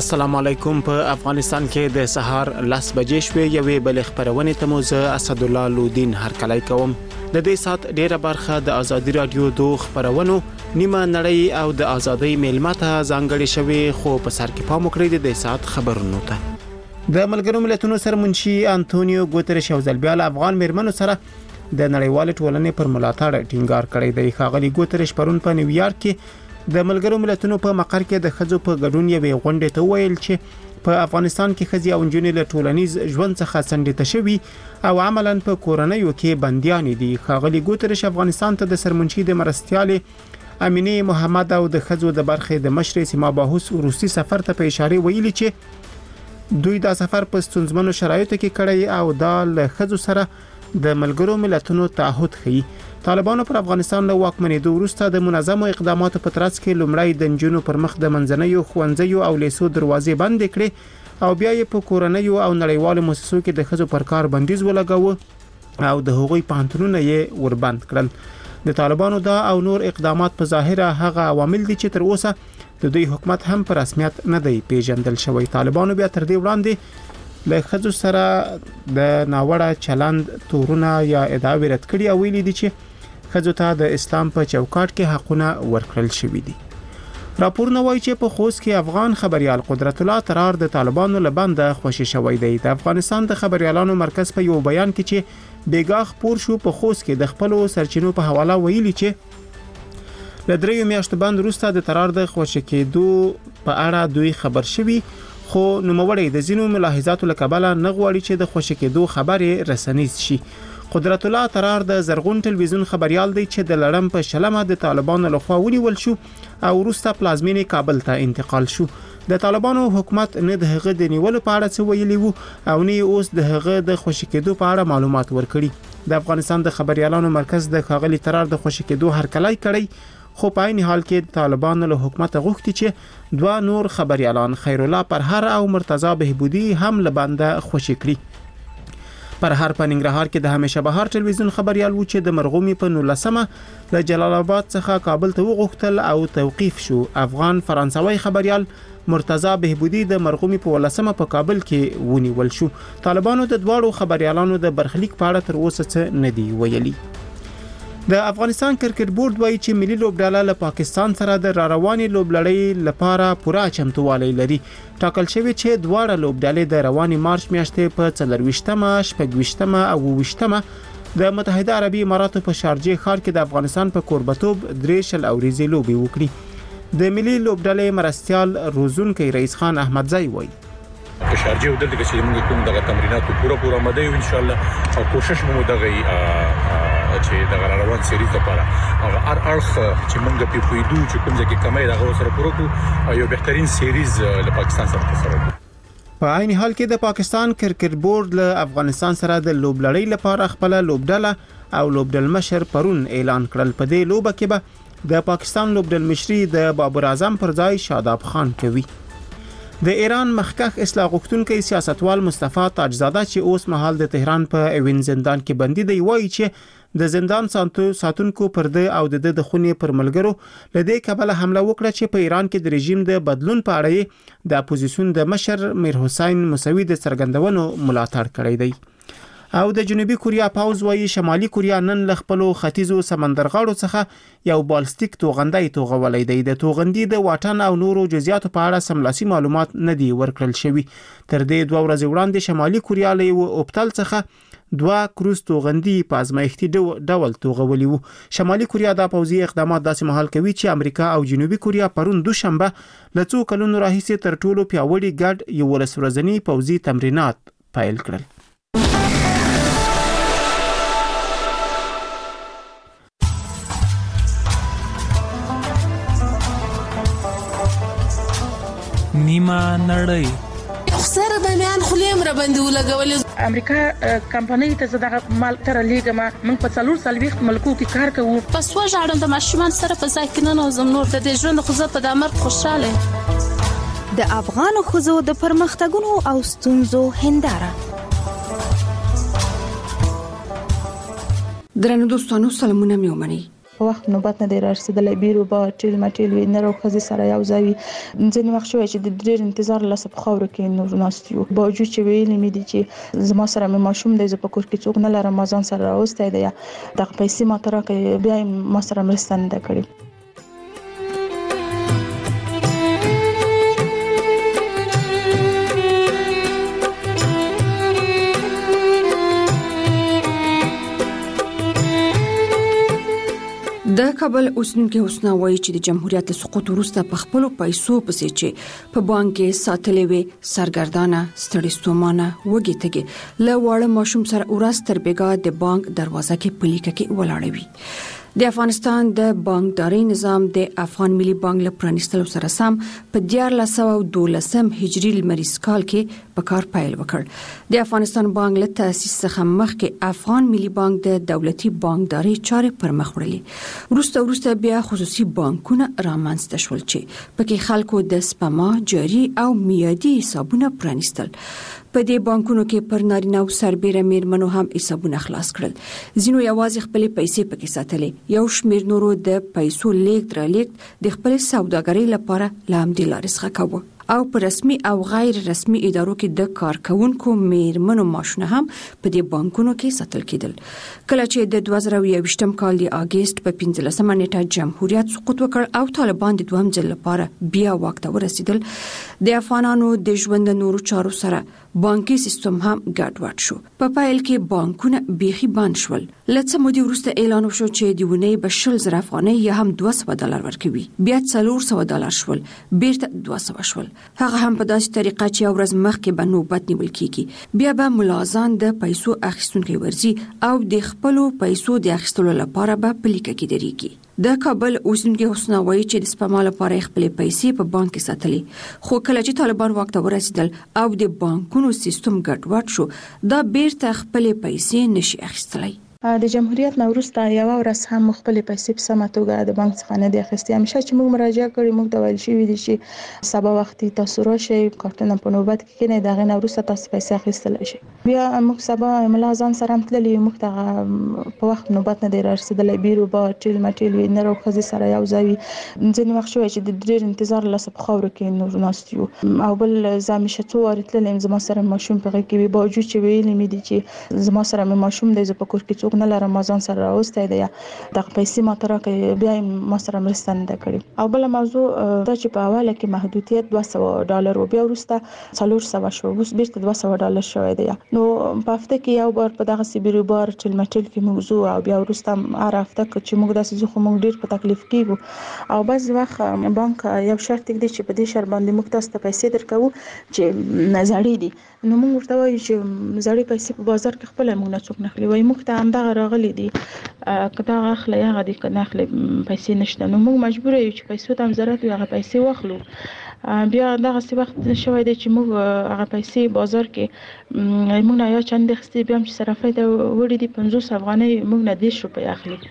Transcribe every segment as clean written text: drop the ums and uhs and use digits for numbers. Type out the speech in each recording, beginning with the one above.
السلام علیکم. په افغانستان کې د سهار 10 بجې شوې یوې بل خبرونه ته مو زه اسد الله لودین هرکلی کوم. د دې سات ډیره برخه د ازادي رادیو دو خبرونو نیمه نړۍ او د ازادۍ میلمته ځانګړي شوی خو په سر کې پام وکړئ د سات خبرونو ته. د ملګرو ملتونو سرمنشي انټونیو ګوتریش او ځلبیال افغان میرمنو سره د نړیوال ټولنې پر ملاتړ ټینګار کړی دی. ښاغلي ګوتریش پرون په نیویارک کې د ملګرو ملتونو په مقر کې د خځو په ګډون یوې غونډې ته ویل چې په افغانستان کې خځې او نجونې له ټولنیز ژوند څخه سندې شوي او عملاً په کورنیو کې بنديان دي. ښاغلي ګوتریش افغانستان ته د سرمنشي د مرستیالې امینه محمد او د خځو د برخې د مشر سیما باهوس روسي سفر ته په اشاره ویلي چې دوی دا سفر په ستونزمنو شرایطو کې کړی او دا له خځو سره د ملګرو ملتونو تعهد ښيي. طالبانو پر افغانستان له واکمنېدو وروسته د منظمو اقداماتو په ترڅ کې لومړی د نجونو پر مخ د منځنیو ښوونځیو او لیسو دروازې بندې کړې او بیا یې په کورنیو او نړیوالو مؤسسو کې د ښځو پر کار بندیز ولګاوه او د هغوی پوهنتونونه یې وربند کړل. د طالبانو دا او نور اقدامات په ظاهره هغه عوامل دي چې تر اوسه د دوی حکومت هم په رسمیت نه دی پیژندل شوی. طالبانو بیا تر دې وړاندې له خځو سره د ناوړه چلند تورونه یا ادعاوې رد کړي او ویلي دي چې خځو ته د اسلام په چوکاټ کې حقونه ورکړل شوي دي. راپورونه وایي چې په خوست کې افغان خبريال قدرت الله ترار د طالبانو له بنده خوشي شوی دی. د افغانستان د خبريالانو مرکز په یو بیان کې چې بیګا خبر شو په خوست کې د خپل سرچینو په حواله ویلي چې له 3 میاشتو بند وروسته د ترار د خوشي کېدو په اړه دوی خبر شوي خو نوموړی د زینو ملاحظاتو لکباله نه غواړي چې د خوشي کېدو خبرې رسنیز شي. قدرت الله ترار د زرغون ټلویزیون خبريال دی چې د لړم په شلمه د طالبانو لخوا ونیول شو او وروسته پلازمینې کابل ته انتقال شو. د طالبانو حکومت نه د هغه د نیولو په اړه څه ویلي وو او نه اوس د هغه د خوشي کېدو په اړه معلومات ورکړي. د افغانستان د خبريالانو مرکز د ښاغلي ترار د خوشي کېدو هرکلی کړی خو په عین حال کې طالبانو له حکومت غوښتي چې دوه نور خبريالان خیر الله پرهر او مرتضی بهبودی هم له بنده خوشي کړي. پرهر په ننګرهار کې د همیشه بهار ټلویزیون خبريال و چې د مرغومي په 19مه له جلال آباد څخه کابل ته وغوښتل او توقیف شو. افغان فرانسوي خبريال مرتضی بهبودی د مرغومي په 19مه په کابل کې ونیول شو. طالبانو د دواړو خبريالانو د برخلیک په اړه تر اوسه څه نه دی ویلي. د افغانستان کرکټ بورډ وایي چې ملي لوبډله له پاکستان سره د رواني لوبلړۍ لپاره پوره چمتووالی لري. ټاکل شوی چې دواړه لوبډلې د رواني مارچ میاشتې په 24مه، 26مه او 28مه د متحده عربي اماراتو په شارجه ښار کې د افغانستان په کوربتوب 3 اوريزي لوبي وکړي. د ملي لوبډلې مرستيال روزونکي رئیس خان احمدزئی وایي په شارجه ودل کې چې موږ کوم دغه تمرینات پوره آماده یو ان شاء الله او کوشش مو دغه چې د روان سیریز لپاره هغه اړخ چې موږ په پویدو چې کوم ځکه کمای دغه سره پوره کو یو بهترین سیریز له پاکستان سره تسره. په عین حال کې د پاکستان کرکټ بورډ له افغانستان سره د لوبلړۍ لپاره خپل لوبډله او لوبډل مشر پرون اعلان کړل. په دې لوبه کې به د پاکستان لوبډل مشري د بابر اعظم پر ځای شاداب خان کوي. د ایران مخکښ اصلاح غوښتونکي سیاستوال مصطفی تاجزاده چې اوس مهال د تهران په اوین زندان کې بندي دی وایي چې د زندان ساتونکو پر د او د خونې پر ملګرو لدې کبله حمله وکړه چې په ایران کې د رژیم د بدلون په اړه د اپوزیسیون د مشر میر حسین موسوي د څرګندونو ملاتړ کړی دی. او د جنوبي کوریا پاوز وایي شمالي کوریا نن له خپل ختیځو سمندرغاړو څخه یو بالستیک توغندۍ توغولې دی. د توغندۍ د واټن او نورو جزئیاتو په اړه سملاسي معلومات نه دی ورکړل شوی. تر دې 2 ورځې وړاندې شمالي کوریا له اوپتل څخه 2 کروز توغندي په ازمایښتي ډول توغولي وو. شمالي کوریا د پوځي اقدامات داسې مهال کوي چې امریکا او جنوبي کوریا پرون دوشنبه له څو کلونو راهیسې تر ټولو پیاوړي ګډ یو ورځنی پوځي تمرینات پیل کړل. نیمه نړۍ سره د میان خلیم را باندې ولګول. امریکا کمپنۍ ته زړه مال تر لیګما موږ په 4 ملکو کې کار کوو. پس وژاړم د ماشومان سره په ځای کې نه نوزم نور د دې ژوند خو زه په دامر خوشاله. د افغان خزو د پرمختګونو او ستونزو هنداره. درنو دوستانو سلامونه مې ومنئ. په وخت نوبت نه دی رارسیدلی بیروبار ټیل مټیل وي نر او ښځې سره یو ځای وي ځینې وخت شوی چې د ډېر انتظار لاسه په خاورو کې نور ناست یو باوجود چې ویلې مې دي چې زما سره مې ماشوم دی زه په کور کې څوک نه لرم ما ځان سره راوستی دی دغه پیسې ماته راکړئ بیا یې ما سره مرسته نه ده کړې د کابل اوسیدونکو حسنا وایي چې د جمهوریت له سقوط وروسته په خپل پیسو پسې چې په بانک کې ساتلې وي سرګردانه ستړي ستومانه وږي تګي له واړه ماشوم سره ورځ تر بیګا د بانک دروازه کې پلیکه کې ولاړ وي د افغانستان د بانکداري نظام د افغان ملي بانک له پرانیستلو سره سم په 1412 هجري لمریز کال کې په کار پیل وکړ د افغانستان بانک له تاسیس څخه مخکې افغان ملي بانک د دولتي بانکداري چارې پر مخ وړلې وروسته بیا خصوصي بانکونه رامنځته شول چې پکې خلکو د سپما جاري او میادي حسابونه پرانیستل په دې بانکونو کې پر نارینه او سربېره میرمنو هم حسابونه خلاص کړل ځینو یوازې خپل پیسې پکې ساتلې یو شمېر نورو د پیسو لیږد رالیږد د خپل سوداګرۍ لپاره لامدې لارې څخه کاوه او په رسمي او غیر رسمي ادارو کې د کارکونکو میرمنو معاشونه هم په دې بانکونو کې ساتل کېدل کله چې د 2021 کال د اگست په 15 نیټه جمهوریت سقوط وکړ او طالبان د دوهم ځل لپاره بیا واک ته ورسېدل د افغانانو د ژوند نورو چارو سره بانکي سیستم هم ګډوډ شو په پایل کې بانکونه بیخي بند شول لڅ مودې وروسته اعلان وشو چې د ونې بشل زر افغانۍ یا هم $200 ورکوي بیا $400 شول بیرته 200 شول هغه هم په داسې طریقه چې یو ورځ مخکې به نوبت نیول کیږي بیا به ملازان د پیسو اخیستونکي ورزي او د خپل پیسو د اخیستلو لپاره به پلیکه کې درېږي د کابل اوسیدونکو حسنا وایي چې د سپما لپاره خپل پیسې په بانک کې ساتلې خو کله چې طالبان واک ته ورسېدل او د بانکونو سیستم ګډوډ شو دا بیرته خپل پیسې نشي اخیستلای د جمهوریت نه وروسته یو ورځ هم خپل پیسې په سمه توګه د بانک څخه نه دي اخیستې همیشه چې موږ مراجعه کړې موږ د ویل شوی دي چې سبا وخت تاسو راشئ کارتونه په نوبت کې نه دغه نه وروسته تاسو پیسې اخیستلی شئ بیا موږ سبا ملازان سره هم تللی موږ ته په وخت نوبت نه دی رارسېدلی بیروبار ټیل مټیل وي نر او ښځې سره یو ځای وي ځینې وخت شوی چې د ډېر انتظار لاسه په خاورو کې نور ناست یو او بل زه همیشه څو وارې تللی یم زما سره ماشوم په غېږ کې وي باوجود چې ویلې مې دي چې زما سره مې ماشوم دی زه په کور کې څوک نه لرم ما ځان سره راوستی دی دغه پیسې ماته راکړئ بیا یې ما سره مرسته نه ده کړې او بله موضوع دا چې په اوله کې محدودیت $200 و بیا وروسته 400 شو اوس بیرته $200 شوی دی نو په هفته کې یو بار په دغه بیروبار ټیل مټیل کې موږ ځو او بیا وروسته هر هفته چې موږ داسې ځو خو موږ ډېر په تکلیف کېږو او بعض وخت بانک یو شرط دی چې په دې شرط باندې موږ تاسو ته پیسې درکوو چې زړې دي نو موږ ورته وایو چې زړې پیسې په بازار کې خپل موږ نه څوک نه اخلي وایي موږ ته همدغه راغلي دي که دا اخلي هغه دي که نه اخلي پیسې نشته نو موږ مجبور یو چې پیسو ته هم ضرورت وي هغه پیسې واخلو بیا دغه وخت شوی دی چې موږ هغه پیسې بازار کې موږ نه یا چند اخیستې بیا هم چې صرافۍ ته وړي دي 50 افغانۍ موږ نه 10 روپۍ اخلي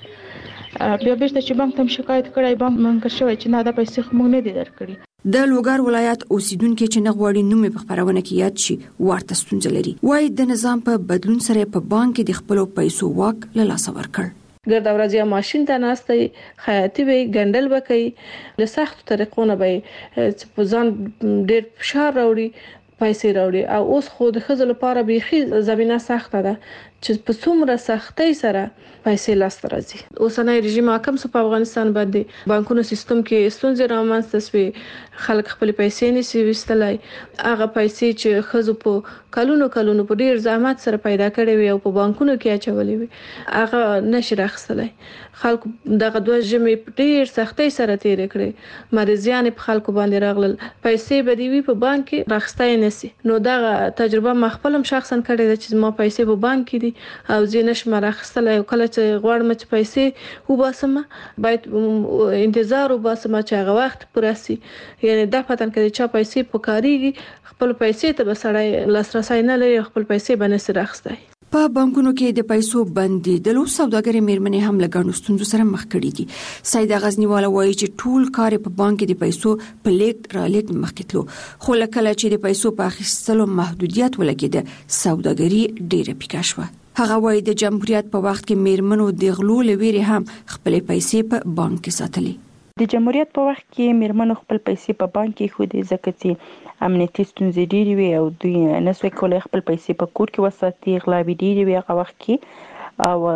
بیا بیرته چې بانک ته شکایت کړی بانک منکر شوی چې نه دا پیسې خو موږ نه دي درکړي د لوګر ولایت اوسیدونکو چې نه غواړي نوم په خبرونه کې یاد شي ورته ستونزه لري وایي د نظام په بدلون سره په بانک کې د خپل پیسو واک له لاسه ورکړ ګرد ورځي ماشين ته ناستي خیاطي وي ګندل وکي له سخت طریقو نه به په ځان ډېر فشار راوړي پیسې راوړي او اوس خو د خزل لپاره بيخي زمينه سخته ده چې په څومره سختۍ سره پیسې لاس راځي اوسنۍ رژیم حاکم په افغانستان باندې بانکونو سیستم کې ستونزې رامنځته شوې خلک خپل پیسې نشي وستلای هغه پیسې چې خزو په کلونو په ډیر زحمت سره پیدا کړې وي او په بانکونو کې اچولې وي هغه نشي راخصلای خلک دغه دوه جمعې ډیر سختۍ سره تیر کړې مریضیان په خلکو باندې راغلل پیسې به دی وي په بانک کې راخستای نشي نو دغه تجربه مخفلم شخصا کړې ده چې ما پیسې په بانک کې او زینش مرخصله او کله چې غواړم چې پیسې وباسم باید انتظار وباسم چې هغه وخت پرسي یعنی دا پاتن کې چې پیسې پکاريږي خپل پیسې ته بسړای لاسرسي نه لري خپل پیسې باندې راخستای په بانکونو کې د پیسو بندیدلو سوداګري میرمنې هم لګانو ستونزو سره مخ کړي دي سید غزنیواله وایي چې ټول کار په بانک کې د پیسو په لیږد را لیږد مخکتلو خو لکه چې د پیسو په اخیستلو محدودیت ولګیده سوداګري ډیره پیکا شوه هغه وایي د جمهوریت په وخت کې میرمنو د غلو لويري هم خپل پیسې په بانک کې ساتلې. د جمهوریت په وخت کې میرمنو خپل پیسې په بانک کې خو دې ځکه چې امنیتي ستونزې ډېرې وي او دوی نسوي کولای خپل پیسې په کور کې وساتي، غلاوي ډېرې وي هغه وخت کې او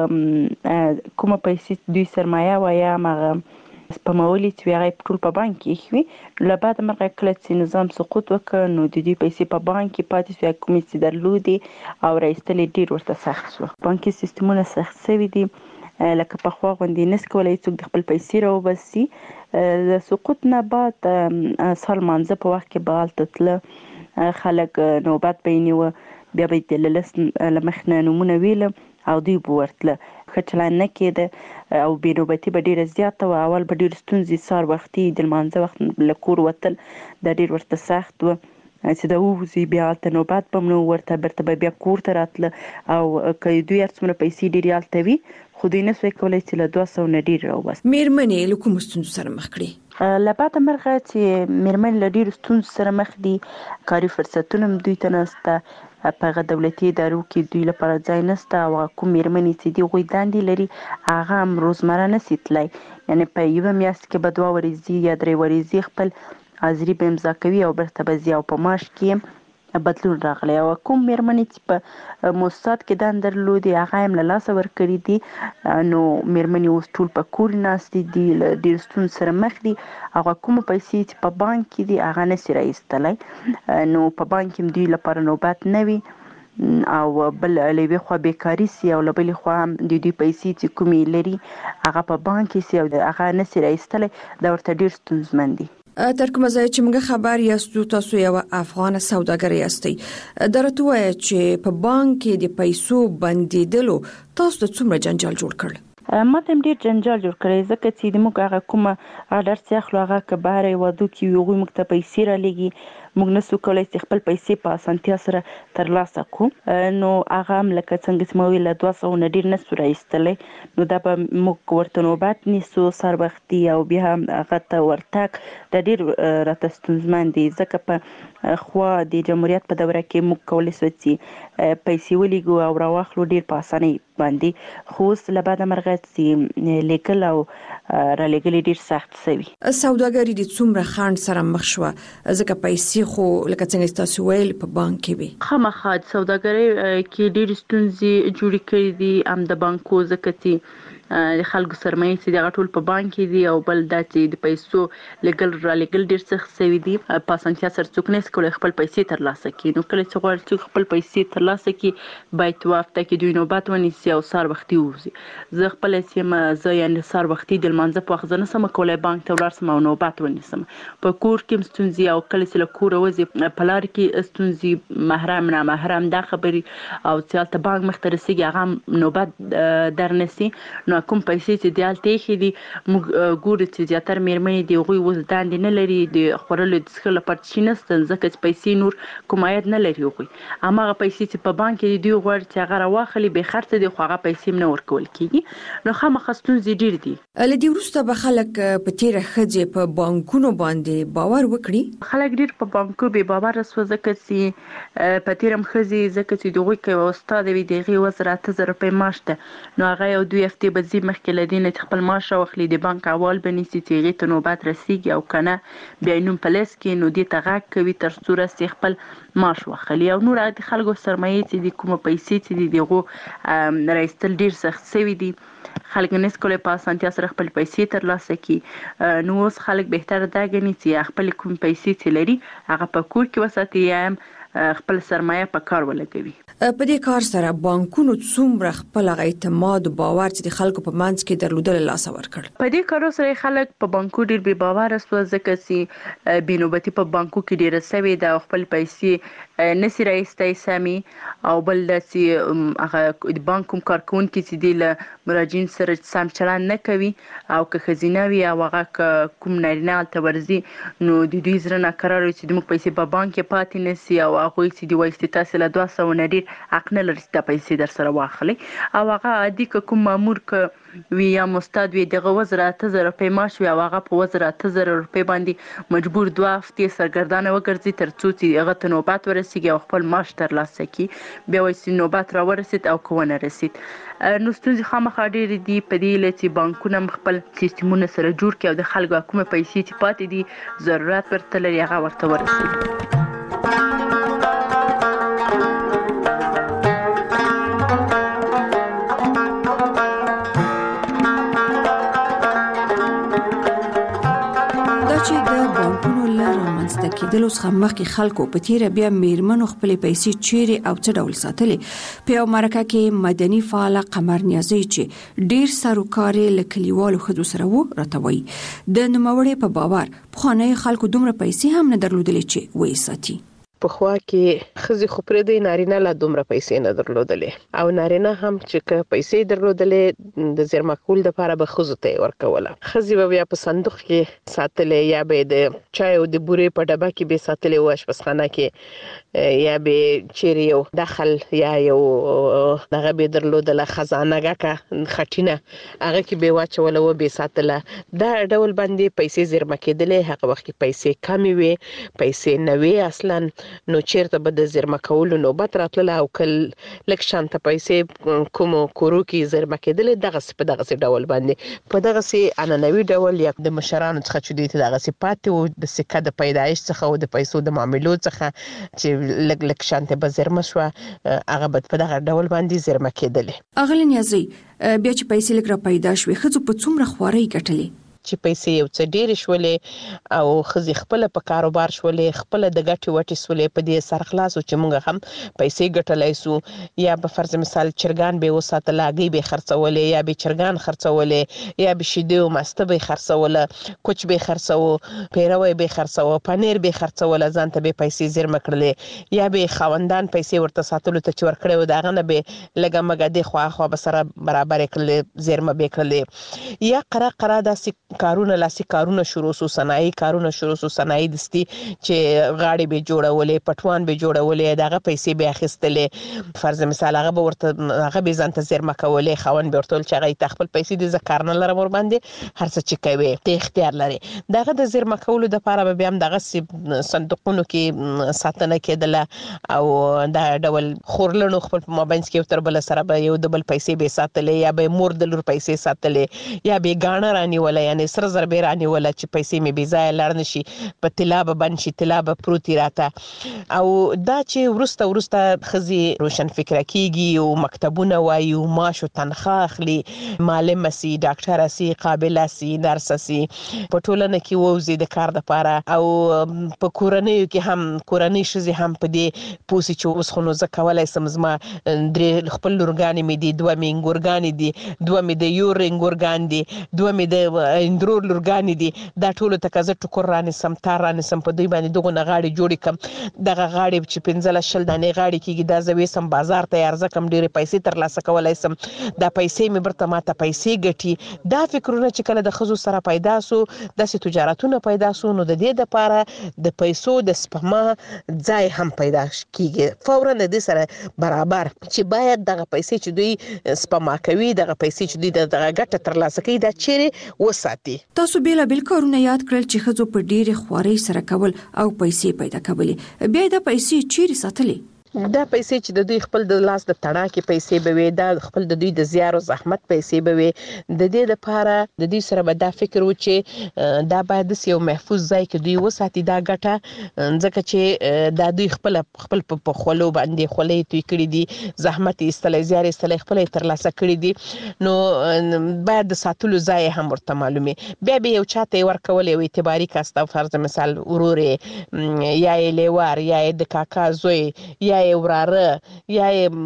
کومه پیسې دوی سرمایه وایي هغه سپمولې چې هغه ټول په بانک کې وي. له بعد مرغه کله چې نظام سقوط وکړ نو د دوی پیسې په بانک کې پاتې شوې، کومې چې درلودې او راایستل ډېر ورته سخت شو. بانکي سیستمونه سخت شوي دي، لکه پخوا غوندې نس کولای څوک د خپل پیسې راوباسي. د سقوط نه بعد سال مانځه په وخت کې به هلته تله خلک نوبت به یې نیوه، بیا به یې د لس له مخې نه نومونه ویله او دوی به ورتله. ښه چلند نه کېده او بې نوبتي به ډېره زیاته وه. اول به ډېرې ستونزې سهار وختي د لمانځه وخت له کور وتل دا ډېر ورته سخت وه چې دا ووځي بیا هلته نوبت به هم نه ورته، بیرته به بیا کور ته راتله او که دوی هر څومره پیسې ډېرې هلته وي خو دوی نسوی کولی چې له 200 نه ډېر راوباسي. میرمنې له کومو ستونزو سره مخ کړي؟ له بعده مرغه چې میرمنې له ډېرو ستونزو سره مخ دي، کاري فرصتونه هم دوی ته نشته، په هغه دولتي ادارو کې دوی لپاره ځای نشته او کوم میرمنې چې دي هغوی دندې لري هغه هم روزمره نشي تللی، یعنې په یوه میاشت کې به 2 ورځې یا 3 ورځې خپل حاضري به امضا کوي او بیرته به ځي او په معاش کې بدلون راغلی. او کوم میرمنې چې په موسسات کې دندې درلودې هغه هم له لاسه ورکړي دي، نو میرمنې اوس ټول په کور ناستې دي، له ډېرو ستونزو سره مخ دي. هغه کومه پیسې چې په بانک کې دي هغه نشي راایستلی، نو په بانک کې دوی لپاره نوبت نه وي او بل له یوې خوا بیکاري سي او له بلې خوا هم د دوی پیسې چې کومې لري هغه په بانک کې سي او هغه نشي راایستلی، دا ورته ډېر ستونزمن دي. تر کومه ځای چې موږ خبر یاستو تاسو یو افغان سوداګر یاستئ، درته وایي چې په بانک کې د پیسو بندیدلو تاسو ته څومره جنجال جوړ کړل؟ ما ته هم ډېر جنجال جوړ کړی، ځکه چې د موږ هغه کومه اډر چې اخلو هغه که بهر هېوادو کې وي هغوی موږ ته پیسې رالیږي، موږ نسو کولی چې خپل پیسې په اسانتیا سره ترلاسه کړو، نو هغه هم لکه څنګه چې ما ویل له 200 نه ډېر نسو راایستلی، نو دا به موږ ورته نوبت نیسو سهار وختي او بیا هم هغه ته ورتګ دا ډېر راته ستونزمن دي، ځکه په خوا د جمهوریت په دوره کې موږ کولی سو چې پیسې ولیږو او راواخلو ډېر په اسانۍ باندې، خو اوس له بعده مرغه چې لیږل او رالیږل ډېر سخت شوي. سوداګري د څومره خنډ سره مخ شوه ځکه پیسې خو لکه څنګه تاسو ویل په بانک کې وي؟ خامخا د سوداګرۍ کې ډېرې ستونزې جوړې کړې دي، هم د بانکو ځکه چې د خلکو سرمایې چې دغه ټول په بانک کې دي او بل دا چې د پیسو لګل را لګل ډېر سخت شوي دي، په اسانتیا سره څوک نشي کولی خپل پیسې ترلاسه کړي. نو کله چې غواړي څوک خپل پیسې ترلاسه کړي باید په هفته کې دوی نوبت ونیسي او سهار وختي ووځي. زه خپله چې یم زه یعنې سهار وختي د لمانځه په وخت زه نشم کولی بانک ته ولاړ شم او نوبت ونیسم. په کور کې هم ستونزې او کله چې له کوره وځي په لار کې ستونزې، محرم نامحرم دا خبرې او چې هلته بانک مخته رسېږي هغه هم نوبت درنیسي. نو کوم پیسې چې د هلته ایښې دي موږ ګورو چې زیاتره مېرمنې د هغوی اوس دندې نه لري، د خوړلو د څښلو لپاره شي نشته، ځکه چې پیسې نور کوم عاید نه لري هغوی. هماغه پیسې چې په بانک کې دوی غواړي چې هغه راواخلي بې خرڅه دي، خو هغه پیسې هم نه ورکول کېږي. نو خامخا ستونزې ډېرې دي. له دې وروسته به خلک په تېره ښځې په بانکونو باندې باور وکړي؟ خلک ډېر په بانکو بې باوره شوه، ځکه چې په تېره هم ښځې ځکه چې د هغوی که یوه استاده وي د هغې 8,000 روپۍ معاش ده، نو هغه یو 2 هفتې به ځي مخکې له دې نه چې خپل معاش راواخلي، د بانک احوال به نیسي چې هغې ته نوبت رسېږي او که نه بیا یې نوم په لیست کې نو دې ته غږ کوي تر څو رسې خپل معاش واخلي. او نور د خلکو سرمایې چې دي کومه پیسې چې دي د هغو راایستل ډېر سخت شوي دي، خلک نشي کولی په اسانتیا سره خپل پیسې ترلاسه کړي. نو اوس خلک بهتره دا ګڼي چې خپل کوم پیسې چې لري هغه په کور کې وساتي یا هم خپل سرمایه په کار ولګوي. په دې کار سره بانکونو څومره خپل اعتماد او باور چې د خلکو په منځ کې درلودل لاسه ورکړ؟ په دې کارو سره خلک په بانکو ډېر بې باوره شوه، ځکه چې بې نوبتي په بانکو کې ډېره شوې ده او خپل پیسې نشي راایستی سمې، او بل دا چې هغه د بانک کوم کارکوونکي چې دي له مراجعین سره سم چلند نه کوي، او که ښځینه وي او هغه که کوم نارینه هلته ورځي نو د دوی زړه ناکرار وي چې زموږ پیسې په بانک کې پاتې نشي، او هغوی چې دي وایي چې تاسې له 200 نه ډېر حق نه لري چې دا پیسې در سره واخلئ. او هغه عادي که کوم مامور که وي یا مستاد وي دغه 8,000 روپۍ معاش وي او هغه په 8,000 روپۍ باندې مجبور 2 هفتې سرګردانه وګرځي تر څو چې هغه ته نوبت ورسېږي ورسیږي او خپل معاش ترلاسه کړي بیا وایي چې نوبت راورسید او که ونه رسید نو ستونزې خامخا ډېرې دي په دې هیله چې بانکونه هم خپل سیستمونه سره جوړ کړي او د خلکو کومه پیسې چې پاتې دي ضرورت ورته لري هغه ورته ورسوي. د کېدلو څخه مخکې خلکو په تیره بیا میرمنو خپلې پیسې چیرې او څه ډول ساتلې. په یو مرکه کې مدني فعاله قمر نیازی چې ډیر سروکارې له کلیوالو ښځو سره وو راته وایي د نوموړې په باور پخوانیو خلکو دومره پیسې هم نه درلودلې چې وایي ساتي. په خوا کې خزي خو پرې د نارینه لا دومره پیسې نه درلودلې او نارینه هم چې که پیسې درلودلې د زیرمه کول د لپاره به خزو ته ورکوله. خزي به بیا په صندوق کې ساتلې یا به د چای او د بورې په ډبه کې به ساتلې و اشپزخانه کې یا به چیرې یو داخل یا یو دغه به درلودله خزانه کا خټینه هغه کې به واچوله و به ساتله. دا ډول باندې پیسې زیرمه کېدلې هغه وخت پیسې کمې وي پیسې نه وي اصلا نو چیرته به د زیرمه کولو نوبت راتله او کل لک شانته پیسې کوم کورو کې زیرمه کېدل دغه ډول باندې په دغه انانوي ډول یا د مشرانو څخه چې دوی ته دغه پاتې او د سکه د پیدایش څخه او د پیسو د معاملو څخه چې لک شانته به زیرمه شو هغه په دغه ډول باندې زیرمه کېدل. اغلی نیازی بیا چې پیسې لګ را پیدا شوې خځو په څومره خواري ګټلې چې پیسې یو څه ډېر شولې او خزي خپل په کاروبار شولې خپل د ګټي وټي سولې په دې سرخلاص چې موږ هم پیسې ګټلای سو یا په فرض مثال چرګان به وساتل اگې به خرڅولې یا به چرګان خرڅولې یا به شیدې او مسته به خرڅوله کوچ به خرڅو پیروي به خرڅو پنیر به خرڅول ځان ته به پیسې زیرمه کړلې یا به خوندان پیسې ورته ساتلو ته چور کړو داغه نه به لګه مګه د خو به سره برابر کړلې زیرمه به کړلې یا قره داسې کارونه لاسي کارونه شروع سو صنایي کارونه شروع سو صنایي دستي چې غاړي به جوړولې پټوان به جوړولې دغه پیسې به اخیستلې فرض مثال هغه به ورته هغه به ځان ته زیرمه کولې خوان به ورته چې هغه خپل پیسې د ذکر نه لره ور باندې هر څه چې کوي ته اختیار لري دغه د زیرمه کولو د لپاره به هم دغه صندوقونو کې ساتنه کېدله او دا ډول خورلنو خپل مابینس کې تر بل سره به یو د بل پیسې به ساتلې یا به مور د لور پیسې ساتلې یا به غاڼه رانی ولا یعنی سره زربې رانی ولا چې پیسې مې بي ځای لار نشي په طلا به بن شي طلا به پروتي راته او دا چې ورسته خزي روشن فکر کیږي او مکتبونه وایو معاش او تنخواه اخلي معلم سي ډاکټر سي قابل سي نرس سي په ټولنه کې ووزي د کار لپاره او په کورنۍ کې هم کورنۍ شزي هم په دې پوسي چې اوس خو نو زکولای سمزما درې خپل لورګانی مې دي دوه مې ګورګانی دي دوه مې د یور ګورګان دي دوه مې د اندرور لورګانی دي دا ټول تکازه ټکر رانه سم تار رانه سم په دوی باندې دغه غاړي جوړی کم دغه غاړي چې 15 شل دانې غاړي کېږي دا زوي سم بازار ته ارزه کم ډېر پیسې تر لاسه کولای سم دا پیسې مې برته ماته پیسې ګټي دا فکرونه چې کله د خزو سره پیدا سو د تجارتونو پیدا سو نو د دې لپاره د پیسو د سپما ځای هم پیدا کیږي فورا د دې سره برابر چې باید دغه پیسې چې دوی سپما کوي دغه پیسې چې دوی دغه ګټه تر لاسه کوي دا چیرې وساتي. تاسو بیل کارونه یاد کړل چې خزو په ډېر خواري سره کول او پیسې پیدا کولې بیا د پیسې چیرې ساتلې دا پیسې چې د دوی خپل د لاس د تڼاکې پیسې به وي دا خپل د دوی د زیار او زحمت پیسې به وي د دې لپاره د دوی سره به دا فکر و چې دا باید یو محفوظ ځای کې دوی وساتي دا ګټه ځکه چې دا دوی خپل په خولو باندې خولې توی کړې دي زحمت ایستلې زیار ایستلې خپل تر لاسه کړې دي نو باید د ساتلو ځای هم ورته معلومي بیا به یو چاته ورکول یو اعتباري کاسته فرض مثال ورورې یا لیوار یا د کاکا زوی یا وراره یا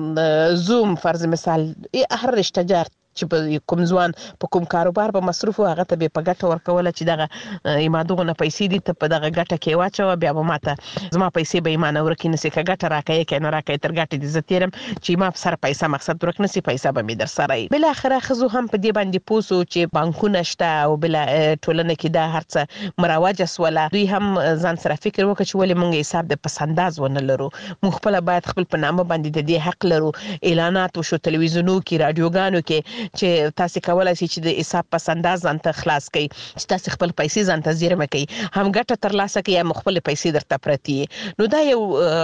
زوم فرض مثال هر رشتہ جار چې کوم ځوان په کوم کاروبار په مصرف هغه ته به په ګټه ورکول چې دغه ایمادونه پیسې دي ته په دغه ګټه کې واچو بیا به ماته زما پیسې به ایمان ورکې نسی که ګټه راکې کنه راکې تر ګټه دي زتیرم چې ما سره پیسې مقصد ورک نسی پیسې به می در سره بل اخره خزو هم په دې باندې پوسو چې بانکونه شته او بل ټولنه کې دا هرڅه مراوجه سوله دوی هم ځان سره فکر وکړي چې ولې مونږ حساب د پسنداز ونه لرو مونږ خپل باید خپل په نامه باندې د دې حق لرو اعلانات وشو تلویزیونو کې رادیوګانو کې چې تاسو کولای شئ چې د حساب پس انداز ځان ته خلاص کړئ چې تاسو خپل پیسې ځان ته زیرمه کړئ هم ګټه ترلاسه کړئ یا خپل پیسې درته پرتی نو دا یو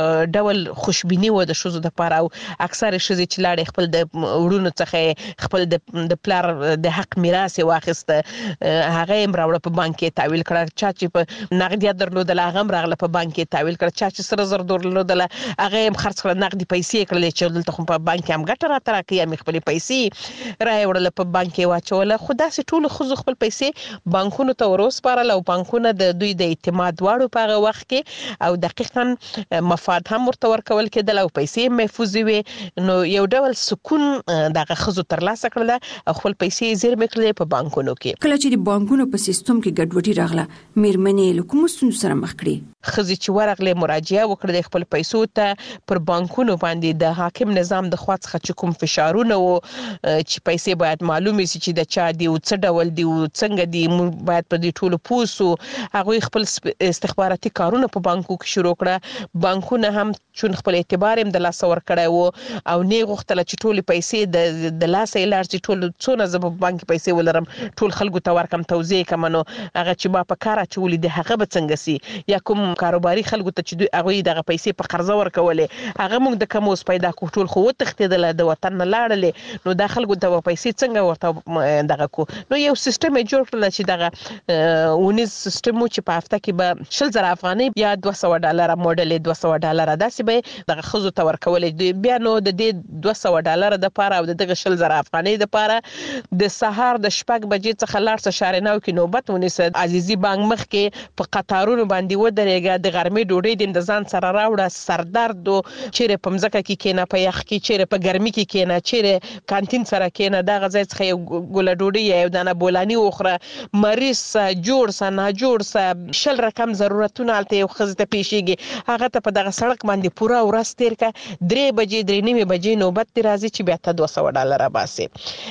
ډول خوشبینی و د شوزو د پاره او اکثر شوزي چې لاړې خپل د وړونو څخه خپل د پلار د حق میراث واخیسته هغه هم راوړ په بانک کې تحویل کړ چا چې په نقدیات درلودل هغه هم راغله په بانک کې تحویل کړ چا چې سره زر درلودل هغه هم خرڅ کړ نقدي پیسې کړلې چې دلته خو په بانک هم ګټه راته راکړي هم خپل پیسې راوړل په بانک کې واچول خدا سي ټول خو خپل پیسې بانکونو ته وروسپارل او بانکونه د دوی د اعتماد واړو په هغه وخت کې او دقیقاً مفاد هم ورته ورکول کېدل او پیسې محفوظ وي نو یو ډول سکون دغه خزو ترلاسه کړل او خپل پیسې زیرمه کړلې په بانکونو کې کله چې د بانکونو په سیستم کې ګډوډي راغله میرمنې له کوم ستونزو سره مخ کړي خزي چې ورغله مراجعه وکړه د خپل پیسو ته پر بانکونو باندې د حاکم نظام د خوا څخه کوم فشارونه وو چې پیسې باید معلومه شي چې د چا دی او څه ډول دی او څنګه دی باید په دې ټولو پوسو هغه خپل استخباراتي کارونه په بانکو کې شروع کړه بانکونه هم چون خپل اعتبار هم د لاس ور کړی وو او نه غوښتل چې ټول پیسې د لاس ایلار چې ټول څونه زب بانک پیسې ولرم ټول خلکو ته ورکم توزیع کوم نو هغه چې ما په کار اچولې د هغه به څنګه سي یا کوم کاروباري خلکو ته چې هغه دغه پیسې په قرضه ورکولې هغه موږ د کوموس پیدا کو ټول خو تختیدل د وطن نه لاړلې نو د خلکو ته پیسې څنګه ورته دغه کو نو یو سیستم جوړ کړل چې دغه ونیز سیستم چې په هفته کې به 100,000 افغانۍ یا $200 موډل $200 داسې به دغه خزو ته ورکولې بیا نو د دې $200 د پاره او دغه 100,000 افغانۍ د پاره د سهار د شپږ بجې څخه لار څخه شارناو کې نوبت ونیسه عزیزي بانک مخ کې په قطارونو باندې ودرېګه د غرمې ډوډۍ د ځان سره راوړه سردرد او چیرې په مزکه کې کېنه په یخ کې چیرې په ګرمي کې کېنه چیرې کانتین سره کېنه دا غځای څخه یو ګوله ډوډۍ یو دانه بولانی وخره مریض جوړ سه نه جوړ سه شل رقم ضرورتونه الته یو خزته پیشيږي هغه ته په دغه سړک باندې پورا ورځ تیر کا 3 بجې 3:30 بجې نوبت دی راځي چې بیا ته $200 باسي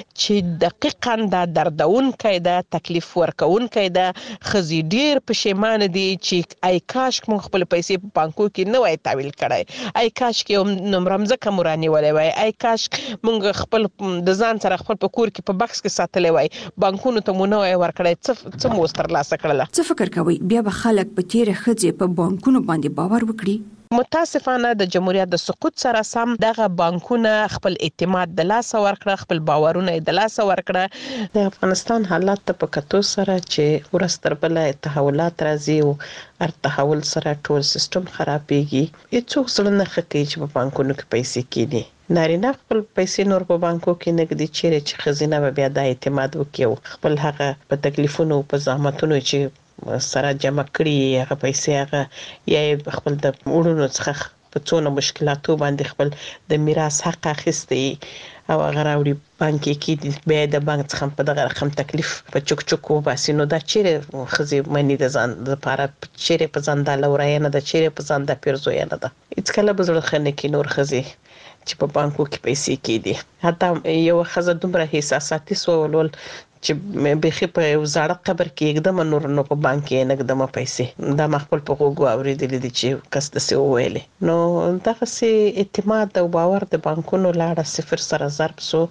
چې دقیقاً دا دردون کیدا تکلیف ورکون کیدا خزي ډیر پښیمان دي چې ای کاش موږ خپل پیسې په بانکو کې نه وای تحویل کړای ای کاش کې نمرمزه کمرانی ولې وای ای کاش موږ خپل د ځان سره خپل په کور کې په بکس کې ساتلې وای بانکونو ته مونږ وای ورکړای څه مو سترلاسه کړل څه فکر کوي بیا به خلک په تیر خځې په بانکونو باندې باور وکړي متاسفانه د جمهوریت د سقوط سره سم دغه بانکونه خپل اعتماد د لاس ورکړه خپل باورونه د لاس ورکړه د افغانستان حالات ته په کتو سره چې ورستر بل تحولات راځي او هر تحول سره ټول سیستم خرابېږي هیڅوک څه نه خکې چې په بانکونو کې پیسې کېدي نارینه خپل پیسې نور په بانکو کې نه کېدي چې خزینه به بیا د اعتماد وکړي خپل هغه په تکلیفونو په زحمتونو چې سره جمع کړی هغه پیسې هغه یا خپل د وړونو څخه په څونه مشکلاتو باندې خپل د میراث حق اخیستي او هغه راوړي بانک کې بیا د بانک څخه په دغه رقم تکلیف په چوک چوک وباسي نو دا چیرې خزي منی د ځان د لپاره چیرې په ځان د لورای نه د چیرې په ځان د پیرزوی نه ده هیڅ کله به زړه خنه کې نور خزي چې په بانکو کې پیسې کېدي حتی یو خزه دومره حساساتي سوالول چې به په زړه قبر کې एकदम نور نو په بانک کې نه قدمه پیسې دا مخبل په غوغو اوریدل دي چې کس د سی ویلې نو دغه سي اعتماد او باور د بانکونو لاړه صفر سره ضرب سو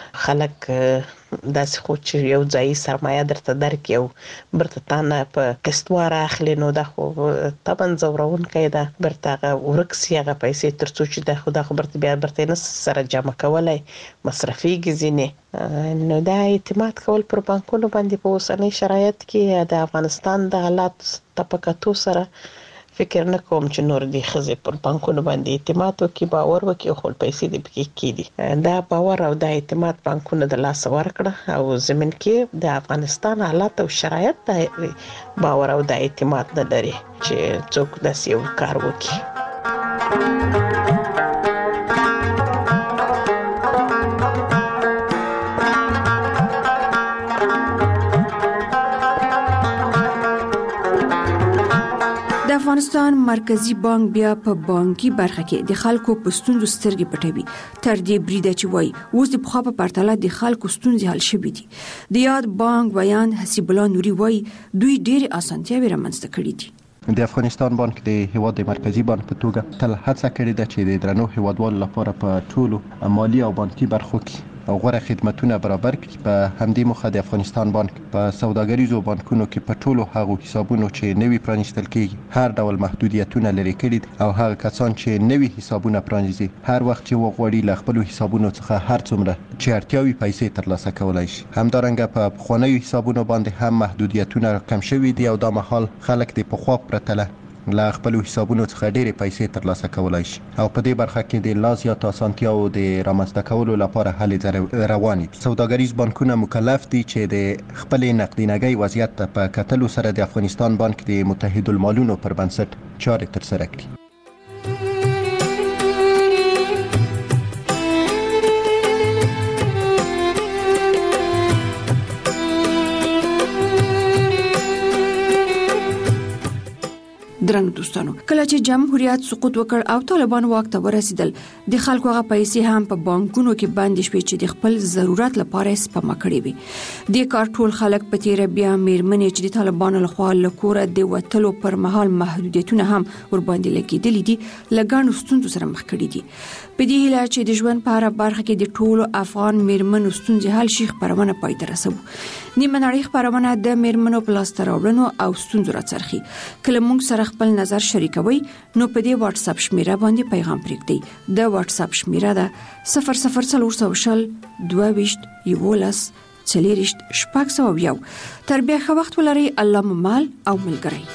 خلک داسې خو چې یو ځای سرمایه درته درکې او برته تانه په کستوار اخلي نو دا خو طبعا زورون کیده برته ورکسي هغه پیسې ترڅو چې دا خو دا خبرته بیا برته نه سره جمع کولای مصرفي گزینه نو دا اعتماد کول پر بانکونو باندې په اوسنۍ شرایط کې د افغانستان د حالات تپکاتو سره فکر نه کوم چې نور دي خزه پر بانکونو باندې اعتماد وکي باور وکي خپل پیسې دې پکې کېدي دا باور او د اعتماد بانکونو د لاس ورکړه او زمين کې د افغانستان حالات او شرایط د باور او د اعتماد نه لري چې څوک داسې یو کار وکي افغانستان مرکزی بانک بیا په بانکي برخه کې د خلکو په ستونزو سترګې پټوي تر دې بریده چې وای اوس د بخوا په پرتله د خلکو ستونزې حل شوې دي د یاد بانک بیان حسیب الله نوري وای دوی ډېر اسانتیاوې رامنځته کړې دي د افغانستان بانک د هیواد د مرکزی بانک په توګه تل هڅه کړې ده چې د درنو هیوادوالو لپاره په ټولو مالی او بانکي برخو کې غوره خدماتونه برابر کړي. په همدې موخه د افغانستان بانک په سوداګریزو بانکونو کې په ټولو هغو حسابونو چې نوي پرانیستل کیږي هر ډول محدودیتونه لري کړي او هغه کسان چې نوي حسابونه پرانیزي هر وخت چې وغواړي له خپل حسابونو څخه هر څومره چې اړتیاوي پیسې ترلاسه کولای شي. همدارنګه په پخوانیو حسابونو باندې هم محدودیتونه کم شوي دي او دا مهال خلک د پخوا پرتله له خپل حسابونو څخه ډېرې پیسې ترلاسه کولای شي او په دې برخه کې د لا زیات اسانتیاو د رامنځته کولو لپاره هلې روانې دي. سوداګریز بانکونه مکلف دي چې د خپل نقدینګۍ وضعیت ته په کتلو سره د افغانستان بانک د متحدالمالونو پر بنسټ چارې ترسره کړي. درنو دوستانو، کله چې جمهوریت سقوط وکړ او طالبان واک ته ورسېدل، د خلکو هغه پیسې هم په بانکونو کې بندي شوې چې د خپل ضرورت لپاره سپما کړې وي. د کار ټول خلک په تیر بیا میرمنې چې د طالبانو لخوا له کوره د وتلو پر مهال محدودیتونه هم ور باندې لګېدلې دي، لګانو ستونزو سره مخ کړي دي. په دې هیله چې د ژوند په هره برخه کې د ټولو افغان میرمنو ستونزې حل شي، خبرونه پای ته رسوو. نیمه نړۍ خبرونه د میرمنو په لاسته راوړنو او ستونزو راڅرخي. کله موږ سره خپل نظر شریکوي نو په دې واتس اپ شمیره باندې پیغام پرېږدئ. د واتس اپ شمیره ده 0040 22 11 40 601. تر بیا ښه وخت ولرئ. الله مو مال او ملګری.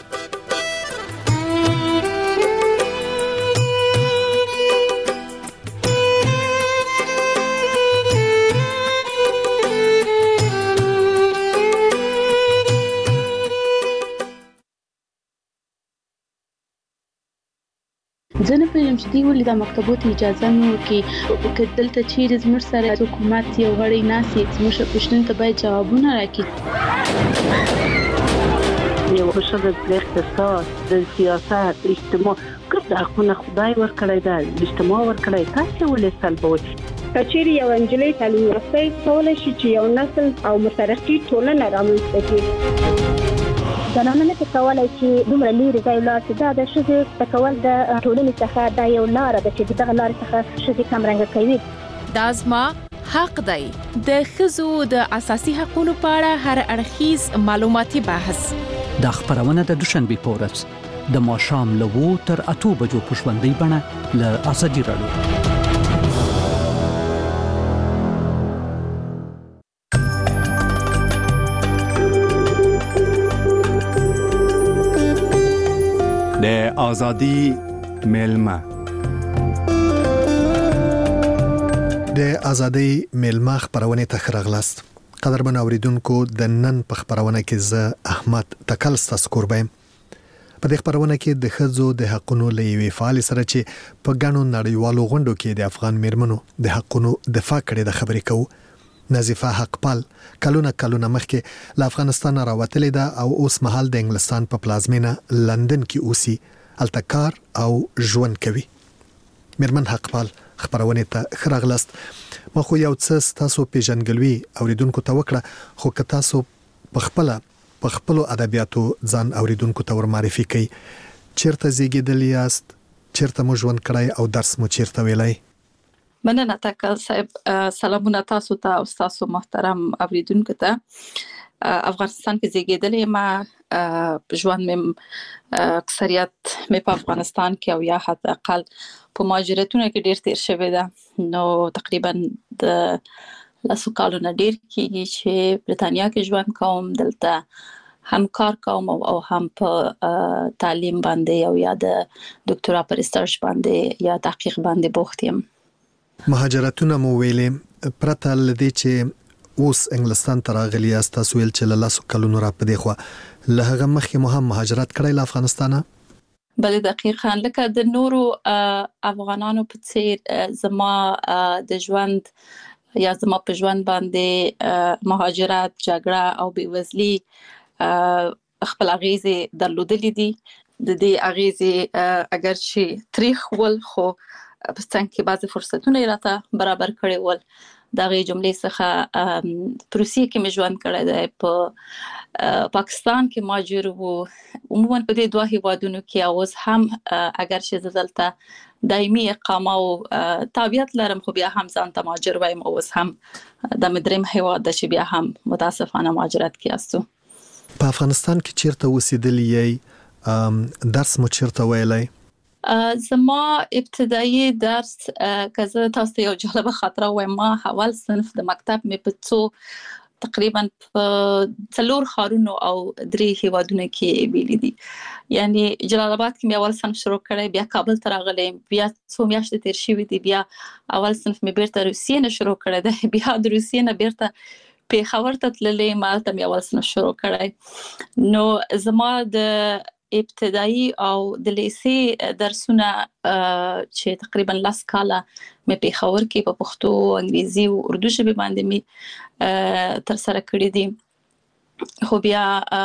زه نه پوهیږم چې دوی ولې د مکتبو ته اجازه نه ورکوي. که دلته چیرې زموږ سره حکومت یو غړی ناست زموږ پوښتنو ته باید جوابونه راکړي. یو ښځه د اقتصاد، د سیاست، اجتماع ګډ حقونه خدای ورکړی دی، اجتماع ورکړی، تاسې ولې سلبوئ؟ کچېرې یو نجلۍ تعلیم یافته کولی شي چې یو نسل او مترقي ټولنه رامنځته کړي. زنانه نه کولای چې دومره لري ځای لاس دا د ښځې د کول د ټولنې څخه دا یو لار ده چې دغه لار څخه ښځې کمرنګ کوي. دا زما حق دی. د ښځو د اساسي حقوقو په اړه هر اړخیز معلوماتي بحث د خبرونه د دوشنبه په ورځ د ماښام له 2 تر 8 بجو په ژوندۍ بڼه له ازادي راډیو. د ازادي میلمه د ازادي میلمه خبرونه ته خرغلاست. قدرمن اوریدونکو، د نن په خبرونه کې زه احمد تکل ستاسو قربایم. په دې خبرونه کې د ښځو د حقونو لوي فعال سره چې په ګڼو نړیوالو غونډو کې د افغان میرمنو د حقونو دفاع کړي د خبرې کوو. نظیفه حقپال کلونه مخکې له افغانستان راوتلې ده او اوس مهال د انګلستان په پلازمینه لندن کې اوسي، هلته کار او ژوند کوي. میرمن حقپال خبرونه ته خرغلاست. ما خو یو څه تاسو پیژنګلوي اوریدونکو ته وکړه، خو که تاسو په خپل ادبیاتو ځان اوریدونکو ته ور معرفي کړئ. چیرته زیږیدلی یاست، چیرته مو ژوند کړی او درس مو چیرته ویلی؟ مننه تکل صاحب. سلامونه تاسو ته او تاسو محترم اوریدونکو ته. افغانستان کې زیږیدلې ما ژوند مې اکثریت مې په افغانستان کې او یا حتی اقل په مهاجرتونو کې ډیر تیر شوی ده. نو تقریبا د لاسو کالو نه ډیر کېږي چې برتانیا کې ژوند کوم. دلته هم کار کوم او هم په تعلیم باندې او یا د ډاکټرا پر ریسرچ باندې یا تحقیق باندې بوخت یم. مهاجرتونه مو ویلې، پرته لدې چې اوس انګلستان ته راغلی یاست، تاسو ویل چې له لاسو کلونو را پدې خو له هغه مخکې مو هم مهاجرت کړی له افغانستانه؟ بله دقیقاً. لکه د نورو افغانانو په څیر زما د ژوند یا زما په ژوند باندې مهاجرت، جګړه او بېوزلي خپل اغیزې درلودلې دي. د دې اغیزې اگر چې تاریخ ول خو په څنګه کې بعضی فرصتونه راته برابر کړي ول. دغه جملې څخه په روسیې کې مې ژوند کړی دی، په پاکستان کې مهاجر وو، عموما په دې دوه هیوادونو کې. اوس هم اگر چې زه دلته دایمي اقامه او تابعیت لرم خو بیا هم ځان ته مهاجر وایم او اوس هم د مدریم هیواد د چې بیا هم متاسفانه مهاجرت کې استو. په افغانستان کې چیرته اوسېدلی درس مو چیرته ویلی؟ زما ابتدایي درس که تاسو ته یو جالبه خاطره وایم، ما اول صنف د مکتب مې په څو تقریبا په 4 ښارونو او 3 هیوادونو کې ویلي دي. یعنی جلال آباد کې مې اول صنف شروع کړی، بیا کابل ته راغلی، بیا څو میاشتې تیر شوې دي، بیا اول صنف مې بیرته روسیې نه شروع کړی دی، بیا د روسیې نه بیرته پیښور ته تللی، مالته مې اول صنف شروع کړی. نو زما د ابتدایي او د لیسې درسونه چې تقریبا 10 کاله مې پیښور کې په پښتو، انګریزي او اردو ژبه باندې مې تر سره کړې دي. خو بیا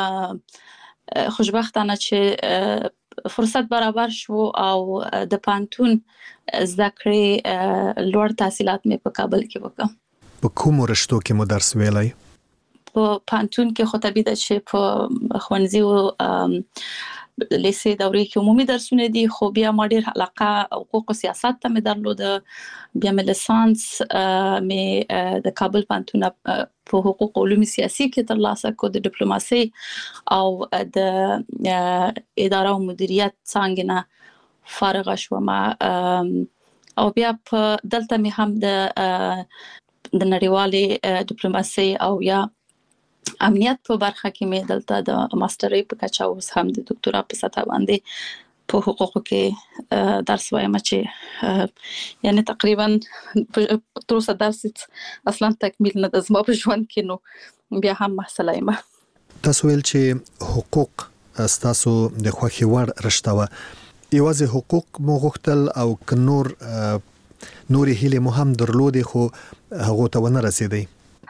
خوشبختانه چې فرصت برابر شو او د پانتون زده کړې لوړ تحصیلات مې په کابل کې وکړه. په کومو رشتو کې مو درس ویلی؟ په پانتون کې خو طبیعي ده چې په ښوونځي او لیسې دورې کې عمومي درسونه دي، خو بیا ما ډېر علاقه حقوق او سیاست ته مې درلوده. بیا مې لیسانس مې د کابل پانتون په حقوق او علوم سیاسي کې ترلاسه کړ، د ډیپلوماسي او د اداره او مدیریت څانګې نه فارغه شوم. او بیا په دلته مې هم د نړیوالې ډیپلوماسي او یا امنیت په برخه کې مې دلته د ماسترۍ په کچه اوس هم د دکتورا په سطح باندې په حقوقو کې درس وایم، چې یعنی تقریبا تر اوسه درس اصلا تکمیل نه د زما په ژوند کې، نو بیا هم محصله یم. تاسو ویل چې حقوق تاسو د خوښي وړ رشته وه، یوازې حقوق مو غوښتل او که نورې هیلې مو هم درلودې خو هغو ته ونه رسېدئ؟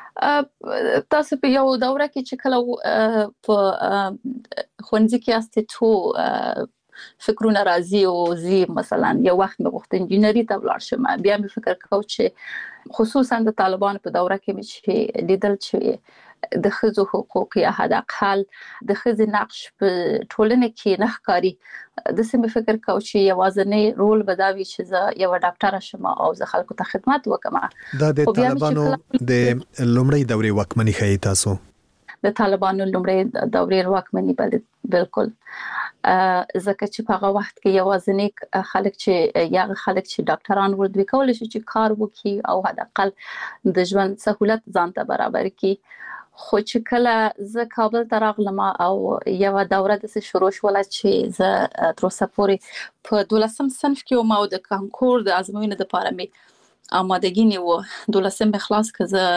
تاسو په یو دوره کې چې کله په ښوونځي کې یاستئ څو فکرونه راځي او زی مثلا یو وخت مې غوښتل انجینري ته ولاړ شم، بیا مې فکر کاوه چې خصوصا د طالبانو په دوره کې مې چې لیدل چې د ښځو حقوق یا حد اقل د ښځې نقش په ټولنه کې نه ښکاري. د سیمه فکر کاوه چې یوازینی رول به دا وي چې زه یو ډاکټره شم او زه خلکو ته خدمت وکم. دا د طالبانو د لومړی دورې واکمنۍ ښیي تاسو؟ د طالبانو لومړی دورې واکمنۍ بالکل، ځکه چې په هغه وخت کې یوازینی خلک چې ډاکټران ول دوی کولای شي چې کار وکړي او حد اقل د ژوند سہولت ځان ته برابر کړي. خو چې کله زه کابل ته راغلم او یو دوره د شروع شوله چې زه تر اوسه پورې په 12م صنف کې وم او د کانکور د ازموینې لپاره مې آمادګي نیوه. 12م خلاص که زه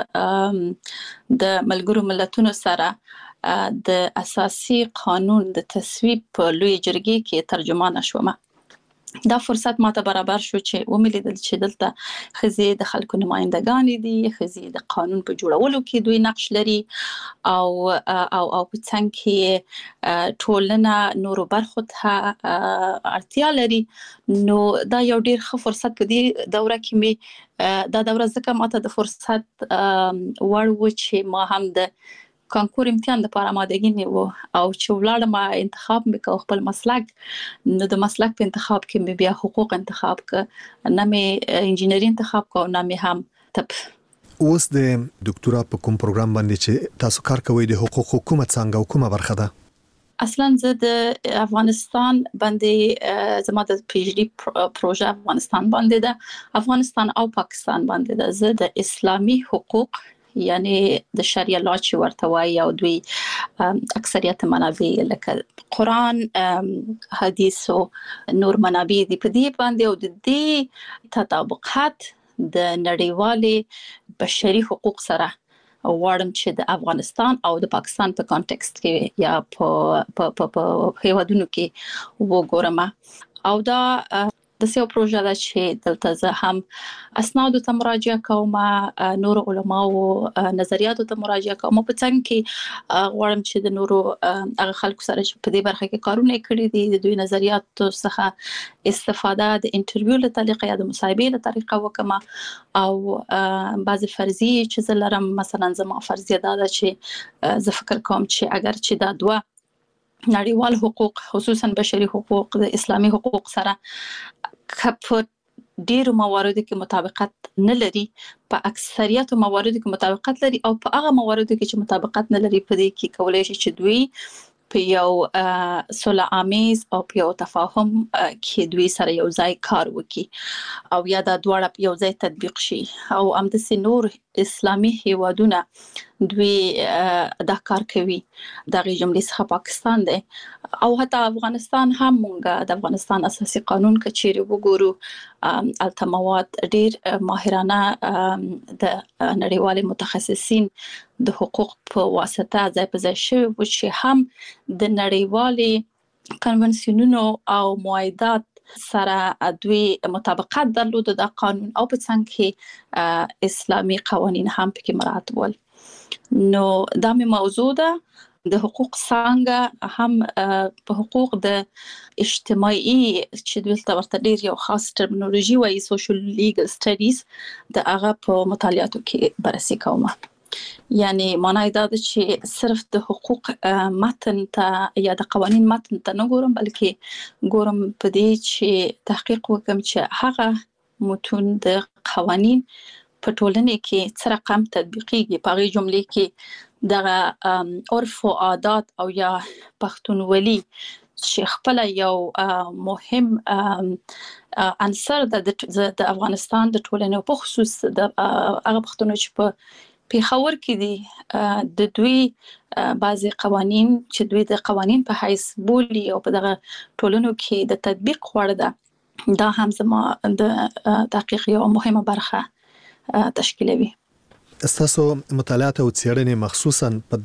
د ملګرو ملتونو سره د اساسي قانون د تصویب په لوی جرګې کې ترجمانه شوم. دا فرصت ماته برابر شو چې وملیدل چې دلته ښځې د خلکو نمائندګانې دي، ښځې د قانون په جوړولو کې دوی نقش لري او په څنګ کې ټولنه نورو برخو ته اړتیا لري. نو دا یو ډیر ښه فرصت په دې دوره کې مې دا دوره ځکه ماته د فرصت وړ و چې ما هم د کانکور امتحان لپاره آمادګي نیو او چې ولاړم انتخاب مې کو خپل مسلک. نو د مسلک په انتخاب کې مې بیا حقوق انتخاب ک، نه مې انجینری انتخاب کو، نه مې هم طب. اوس د دکتورا په کوم پروګرام باندې چې تاسو کار کوئ د حقوق حکومت څنګه کومه برخه ده؟ اصلا زه د افغانستان باندې زما د پی ایچ ډی پروژه افغانستان باندې ده، افغانستان او پاکستان باندې ده. زه د اسلامي حقوق یعنی د شریعه لا چې ورته وایي او دوی اکثریت منابع لکه قرآن، حدیث او نور منابع دي په دې باندې او د دې تطابقات د نړیوالې بشري حقوق سره غواړم چې د افغانستان او د پاکستان په کانټکست کې یا په هیوادونو کې وګورم. او دا د سیو پروژه ده چې دلته زه هم اسناد ته مراجعه کوم، نور علماو نظریاتو ته مراجعه کوم، په څنګ کې غواړم چې د نورو هغه خلکو سره چې په دې برخه کې کارونه کړي دي د دوی نظریاتو څخه استفاده د انټرویو له طریقې یا د مصاحبې له طریقې وکم. او بعضی فرضیه چې زه لرم، مثلا زما فرضیه دا ده چې زه فکر کوم چې اگر چې دا دوه نړیوال حقوق خصوصا بشري حقوق د اسلامي حقوق سره کپ ډیرو مواردو کې مطابقت نه لري، په اکثریت مواردو کې مطابقت لري او په هغه مواردو کې چې مطابقت نه لري په دې کې کولای شي چې دوی په یو صلح آمیز او په یو تفاهم کې دوی سره یو ځای کار وکړي او یا د دواړه یو ځای تطبیق شي او همداسې نور اسلامي هیوادونه دوی دا کار کوي. دغه جملې څخه پاکستان دی او حتی افغانستان هم. مونږ د افغانستان اساسي قانون کچېری وګورو الته مواد ډیر ماهرانه د نړیوال متخصصین د حقوق په واسطه ځای په ځای شوی و چې هم د نړیوالې کنونسیونونو او معاهدات سره دوی مطابقت درلود د قانون او په څنګ کې اسلامي قوانين هم پکې مراعات ول. نو دا مې موضوع ده د حقوق څنګه هم په حقوق د اجتماعي چې دلته ورته ډیر یو خاص ټرمینولوژي وایي سوشل لیګل سټډیز د هغه په مطالعاتو کې بررسي کوم. یعنی معنی دا ده چې صرف د حقوق متن ته یا د قوانین متن ته نه ګورم بلکې ګورم په دې چې تحقیق وکم چې هغه متون د قوانین په ټولنه کې څه رقم تطبیقيږي. په هغه جملې کې د عرف او عادات او یا پښتونولي چې خپل یو مهم عنصر د افغانستان د ټولنې په خصوص د هغه پښتون چې په پیښور کې دي د دوی بعضي قوانين چې دوی د قوانين په حیث بولي او په دغه ټولنو کې د تطبیق وړ ده، دا هم زما د تحقیق یو مهمه برخه تشکیلوي. تاسو مطالعات او څېړنې مخصوصا په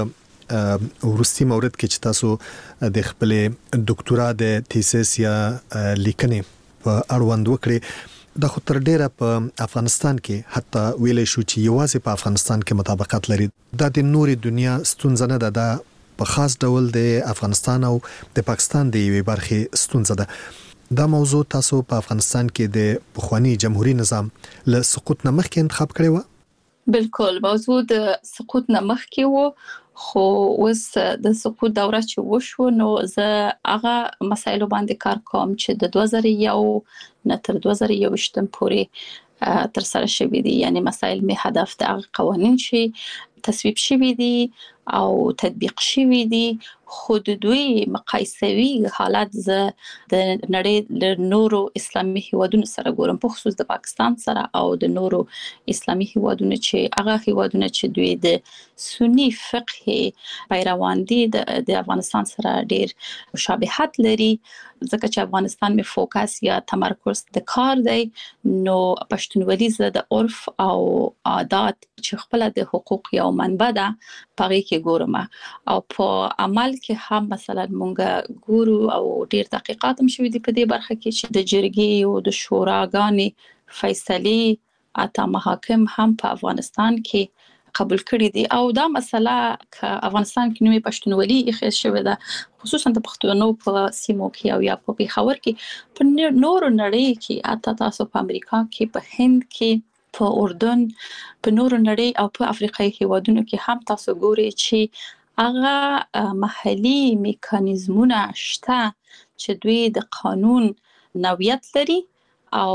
دغه ورستي مورد کې چې تاسو د خپل ډاکټورا د تیسیس یا لیکنې په اړوند وکړي د خو تر ډیره په افغانستان کې حتی ویلې شو چې یوازې په افغانستان کې مطابقت لري. دا د نوري دنیا ستونزه نه ده، په خاص ډول د افغانستان او د پاکستان د یوې برخې ستونزه ده. دا موضوع تاسو په افغانستان کې د پخوانی جمهوریت نظام له سقوط نه مخکې انتخاب کړی و؟ بالکل موضوع د سقوط نه مخکې و، خو اوس د سقوط دوره چې وشو نو زه هغه مسایلو باندې کار کوم چې د 2001 نه تر 2021 پورې تر سره شوي دي. یعنی مسایل می هدف د قوانین شي تصویب شوي دي او تطبیق شوي دي، خو د دوی مقایسوي حالت زه د نړۍ له نورو اسلامي هیوادونو سره ګورم، په خصوص د پاکستان سره او د نورو اسلامي هیوادونو چې هغه هیوادونه چې دوی د سنی فقه پیروان دي د افغانستان سره ډیر مشابهت لري. ځکه چې افغانستان می فوکس یا تمرکز د کار دی، نو پښتونولي زه د عرف او عادات چې خپل د حقوق یو منبع ده پاره کې ګورم او په عمل کې هم مثلا مونږ ګورو او ډیر تحقیقات هم شوي دي په دې برخه کې چې د جرګې او د شوراګانې فیصله اته محاکم هم په افغانستان کې قبول کړی دي او دا مسله ک افغانستان کې نوې پښتونولي اخیس شوې ده خصوصا د پښتنو په سیمو کې او یا په پیښور کې په نورو نړۍ کې اته تاسو په امریکا کې په هند کې په اردن په نورو نړۍ او په افریقایي هیوادونو کې هم تاسو ګورئ چې هغه محلي میکانیزمونه شته چې دوی د قانون نوعیت لري او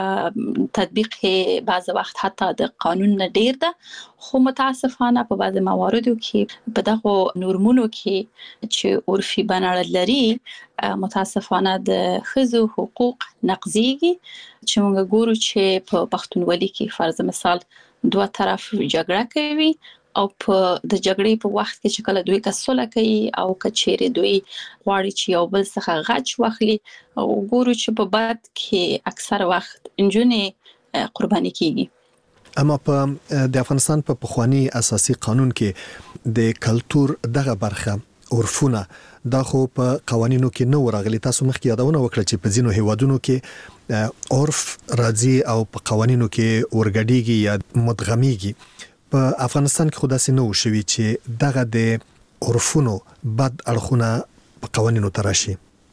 تطبیق بعض وخت حتی د قانون نه ډیر ده، خو متاسفانه په بعض مواردو کې په دغه نورمونو کې چې عرفي بنړ لري متاسفانه د ښځو حقوق نقضيږي چې موږ ګورو چې په پښتونولي کې فرض مثال دوه طرف جګړه کوي او په د جګړې په وخت کې چې کله دوی کسوله کوي او کچېره دوی غواړي چې یو بل څخه غچ واخلي او ګورو چې په بعد کې اکثر وخت انجونې قرباني کیږي. اما په د افغانستان په پخوانی اساسي قانون کې د کلچر دغه برخه عرفونه دا خو په قوانینو کې نو راغلي. تاسو مخکې یادونه وکړه چې په ځینو هیوادونو کې عرف راځي او په قوانینو کې ورګډيږي یا مدغميږي. په افغانستان کې خداسي نو شوي چې دغه د عرفونو بد اړخونه په قوانینو تراشي.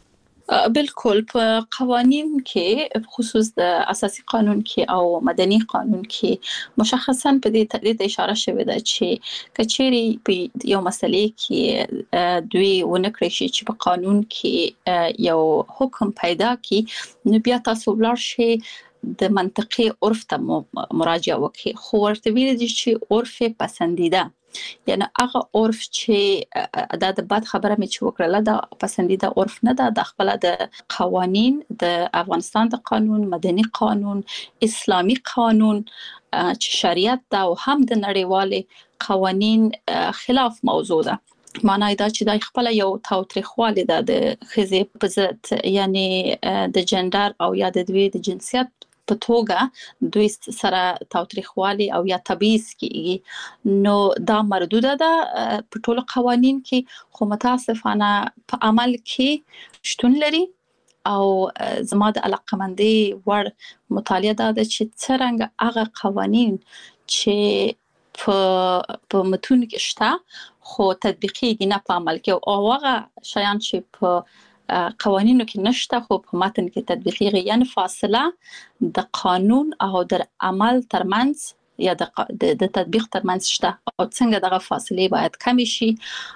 بالکل په قوانین کې خصوص د اساسي قانون کې او مدني قانون کې مشخصا په دې اشاره شوې ده چې کچېری په یو مسلې کې دوی ونکړي شي چې په قانون کې یو حکم پیدا کی نو بیا تاسو ولر شي د منطقي عرف ته مراجعه وکړي خو ورته ویل دي چې عرف پسندیده یعنی هغه عرف چې د بد خبره می چې وکړه د پسندیده عرف نه ده د خپل د قوانین د افغانستان د قانون مدني قانون اسلامی قانون چې شریعت دا او هم د نړیوال قوانین خلاف موضوع ده معنی دا چې د خپل یو تاوتریخواله ده د خزې په ضد یعنی د جندر او یا د دوی د جنسیت په توګه دوی سره تاوتریخواله او یا تبعیض کیږي نو دا مردوده ده په ټولو قوانین کې خو متاسفانه په عمل کې شتون لري او زما د علاقمندي ور مطالعه ده چې څنګه هغه قوانین چې په متون کې شته خو تطبیقي نه په عمل کې او هغه شیان چې په قوانینو کې نشته خو په متن کې تطبیقي یعنی فاصله د قانون او د عمل ترمنځ یا د تطبیق ترمنځ شته او څنګه دغه فاصله باید کم شي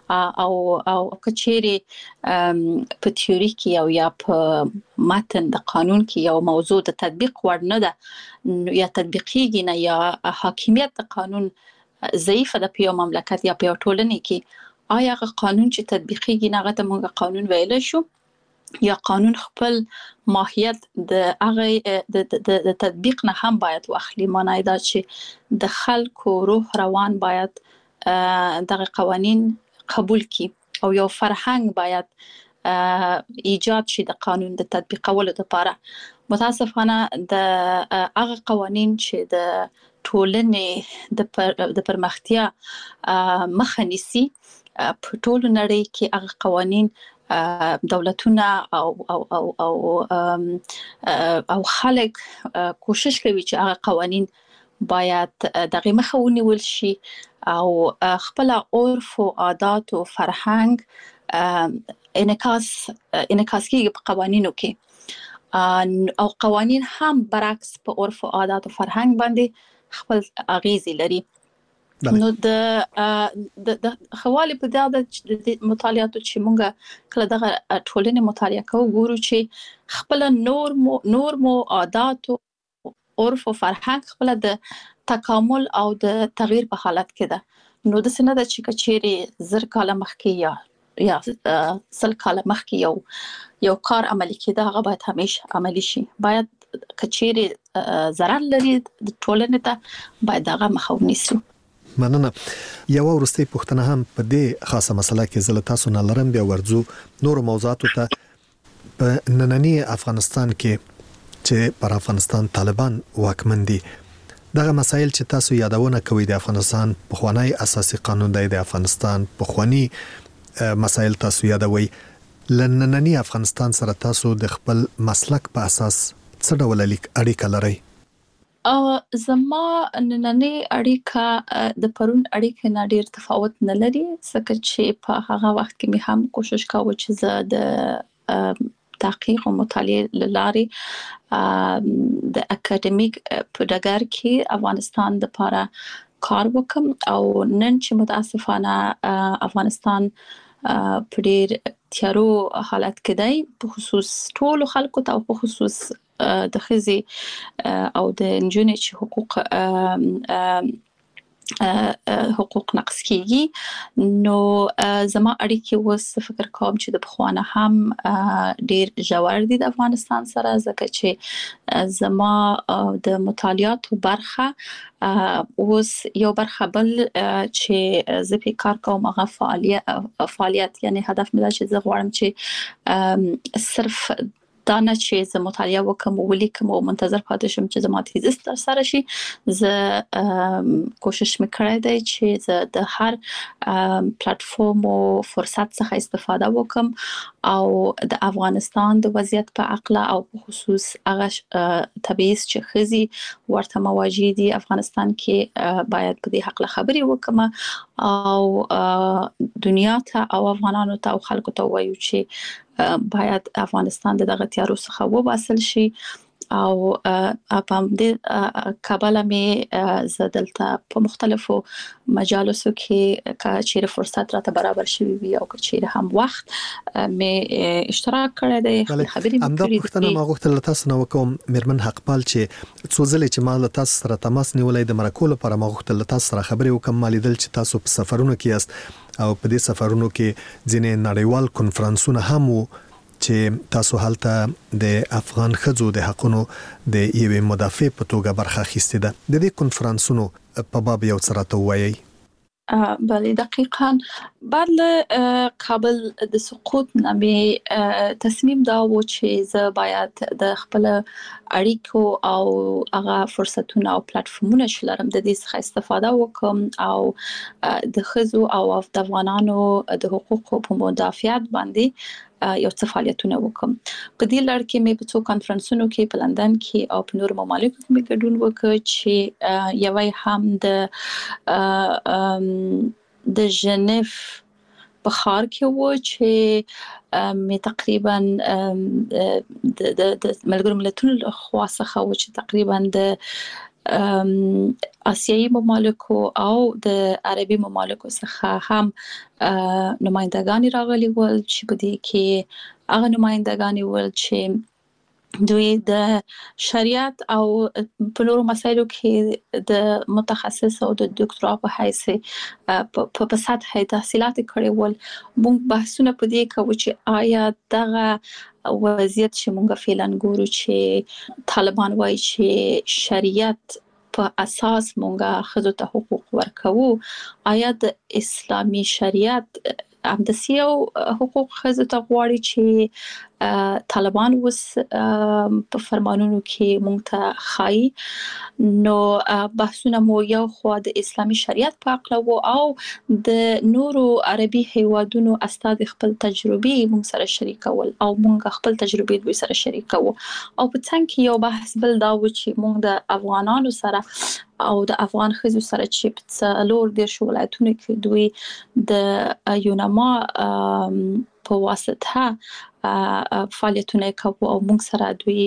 او کچېری په تیوري کې او یا په متن د قانون کې یو موضوع د تطبیق وړ نه ده یا تطبیقي نه یا حاکمیت د قانون ضعیفه د پیو مملکت یا پیو ټولنې کې آیا قانون چې تطبیقي نه غته موږ قانون ویل شو یا قانون خپل ماهیت د هغه د تطبیق نه هم باید واخلي معنی دا چې د خلکو روح روان باید دغه قوانین قبول کی او یو فرهنګ باید ایجاد شي د قانون د تطبیقولو لپاره متاسفانه د هغه قوانین چې د ټولنې د پرمختیا مخه نیسي په ټولو نړۍ کې هغه قوانین دولتونه او خلک کوشش کوي چې هغه قوانین باید دغه مخه ونیول شي او خپل عرف او عادات او فرهنګ انعکاس کیږي په قوانینو کې او قوانین هم برعکس په عرف او عادات او فرهنګ باندې خپل اغیز لري نو د حواله په دغه مطالعاتو چې مونږه کله دغه ټولنې مطالعه کوو ګورو چې خپل نورمو عادت او عرف او فرهنګ خپل د تکامل او د تغییر په حالت کې ده نو د سینه د چیرې زر کاله مخکې یا سل کاله مخکې یو کار عملي کېده هغه باید همیشه عملي شي باید کچېره ضرر لري د ټولنې ته باید هغه مخه ونیسو مننه یو ورستي پښتنه هم په دې خاصه مسله کې زله تاسو نه لرم بیا ورځو نور موضوعاتو ته په نننی افغانستان کې چې پر افغانستان طالبان واکمن دي دغه مسایل چې تاسو یادونه کوي د افغانستان پخوانی اساسي قانون د افغانستان پخوانی مسایل تاسو یادوي لنننی افغانستان سره تاسو د خپل مسلک په اساس څه ډول اړیکه لرئ زما نننی اړیکه د پرون اړیکه نه ډیر تفاوت نه لري ځکه چې په هغه وخت کې مې هم کوشش کاوه چې زه د تحقیق او مطالعه لارې د اکیډمیک په ډګر کې افغانستان د لپاره کار وکم او نن چې متاسفانه افغانستان په ډیر تیارو حالت کې دی په خصوص ټول خلکو ته او په خصوص د خزي او د انجونې چې حقوق نقص کیږي نو زما اړیکې وس فکر کوم چې د بخوانه هم ډیر ژور دي د افغانستان سره ځکه چې زما د مطالعاتو برخه اوس یو برخه بل چې زه په کار کوم هغه فعالیت یعنی هدف مې دا چې زه غواړم چې صرف دا نه چې زه مطالعه وکم او ولیکم او منتظر پاتې شم چې زما تیزس تر سره شي زه کوشش میکړای دی چې زه د هر پلیټفارم او فرصت څخه استفاده وکم او د افغانستان د وضعیت په اړه او په خصوص هغه تبعیض چې خزي ورته مواجه دي افغانستان کې باید په دې حق خبري وکم او دنیا ته او افغانانو ته او خلکو ته وایو چې باید افغانستان دغه تیارو څخه وباسل شي او په دې کابل مې زدلته په مختلفو مجالسو کې چې فرصت راته برابر شوی وي او چې هم وخت مې اشتراک کړی دی خبرې مې کړې دي. ما غوښتل تاسو نو کوم میرمن حقپال چې څو ځلې چې ما له تاسو سره تماس نیولای د مرکو لپاره ما غوښتل تاسو سره خبرې وکم. مالیدل چې تاسو په سفرونو کې یاست او په دې سفرونو کې ځینې نړیوال کنفرانسونه هم وو چې تاسو هلته د افغان ښځو د حقونو د یوې مدافع په توګه برخه اخیستې ده. د دې کنفرانسونو په باب یو څه راته وایي. بله دقیقاً بعد له کابل د سقوط نه تصمیم دا و چې زه باید د خپل اړیکو او هغه فرصتونه او پلیټفارمونه چې لرم د دې څخه استفاده وکم او د ښځو او د افغانانو د حقوقو په مدافعت باندې یو څه فعالیتونه وکم. په دې لړ کې مې په څو کانفرنسونو کې په لندن کې او په نورو ممالکو کې مې ګډون وکړ چې یوه هم د ژنیف په ښار کې و چې مې تقریبا د ملګرو ملتونو لخوا څخه و چې تقریبا د آسیایي ممالکو او د عربي ممالکو څخه هم نمائندگان راغلي ول چې په دې کې هغه نمائندگان ول چې دوی د شریعت او په نورو مسایلو کې د متخصص او د ډاکټرا په حیث په سطح تحصیلات کړي ول. موږ بحثونه په دې کوو چې آیا دغه وضعیت چې موږ فعلا ګورو چې طالبان وایي چې شریعت په اساس موږ خزو ته حقوق ورکوو، آیا د اسلامي شریعت همداسې حقوق خزو ته غواړي چې طالبان وس په فرمانونو کې مونږ ته خای؟ نو بحثونه مو یو خو د اسلامي شریعت په اړه وو او د نورو عربي هیوادونو استاد خپل تجربې مونږ سره شریکول او مونږ خپل تجربې دوی سره شریکو او په څنګه کې یو بحث بل دا و چې مونږ د افغانانو سره او د افغان خزو سره چې په څلور د ولایتونو کې دوی د یونما په واسطه فعالیتونه کوي او موږ سره دوی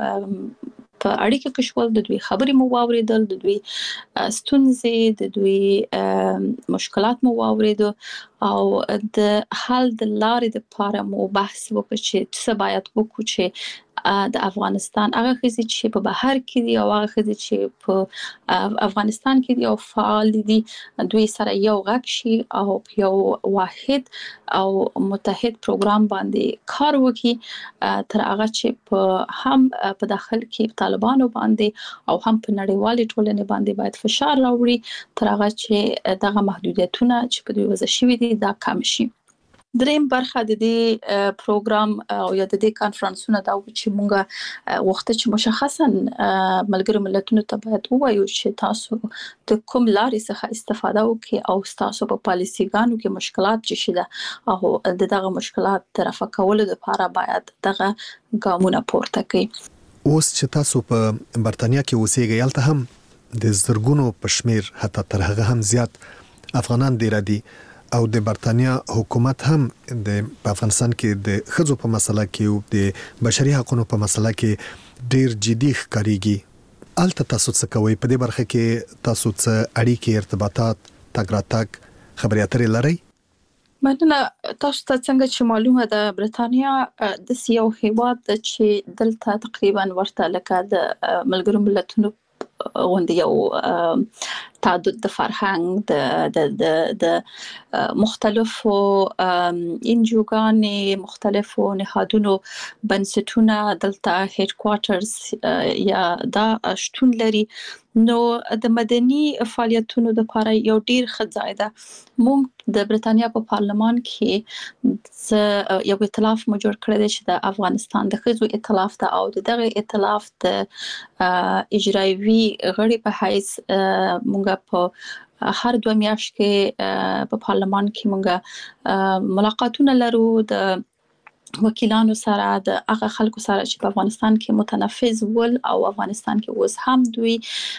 په اړیکه کې شول، د دوی خبرې مو واوریدل، د دوی ستونزې، د دوی مشکلات مو واورید او د حل د لارې لپاره مو بحث وکړ چې څه باید وکړو چې د افغانستان هغه خزي چې په بهر کې دي او هغه خزي چې په افغانستان کې دي او فعال دي دوی سره یو غږ شي او یو واحد او متحد پروګرام باندې کار وکړي تر هغه چې په هم په داخل کې طالبانو باندې او هم په نړیوالې ټولنې باندې باید فشار راوړي تر هغه چې دغه محدودیتونه چې په دوی وضع شوي دي دا کم شي. دریم برخه د دې پروګرام او یا د دې کانفرنسونو دا چې مونږه وخت چې مشخصا ملګرو ملتونو ته باید ووایو چې تاسو د کوم لارې څخه استفاده وکړئ او تاسو په پالیسیګانو کې مشکلات چې شته او دغه مشکلات طرفه کولو لپاره باید دغه ګامونه پورته کړئ. اوس چې تاسو په برتانیا کې اوسېږئ یالته هم د زرګونو په شمیر حتی تر هغه هم زیات افغانان دی ردي او د برتانیا حکومت هم د افغانستان کې د خزو په مسله کې او د بشري حقوقو په مسله کې ډیر جدي ښکاریږي. الته تاسو څه کوئ په دې برخه کې؟ تاسو څه اړیکې ارتباطات تګ راتګ خبرې اترې لرئ؟ مننه. تاسو ته څنګه چې معلومه ده برتانیا د یو هیواد چې دلته تقریبا ورته لکه د ملګرو ملتونو غونډه یو تعدد د فرهنګ د مختلفو انجوګانې مختلفو نهادونو بنسټونه دلته هډ کوارټرز یا دا شتون لري. نو د مدني فعالیتونو لپاره یو ډیر ښه ځای ده. موږ د برتانیا په پارلمان کې یو ائتلاف مو جوړ کړی دی چې د افغانستان د خزو ائتلاف ده او دغه ائتلاف د اجرایوي غړي په حیث موږ په هر 2 میاشتې کې په پارلمان کې موږ ملاقاتونه لرو د وکیلانو سره، د هغه خلکو سره چې په افغانستان کې متنفذ ول او افغانستان کې اوس هم دوی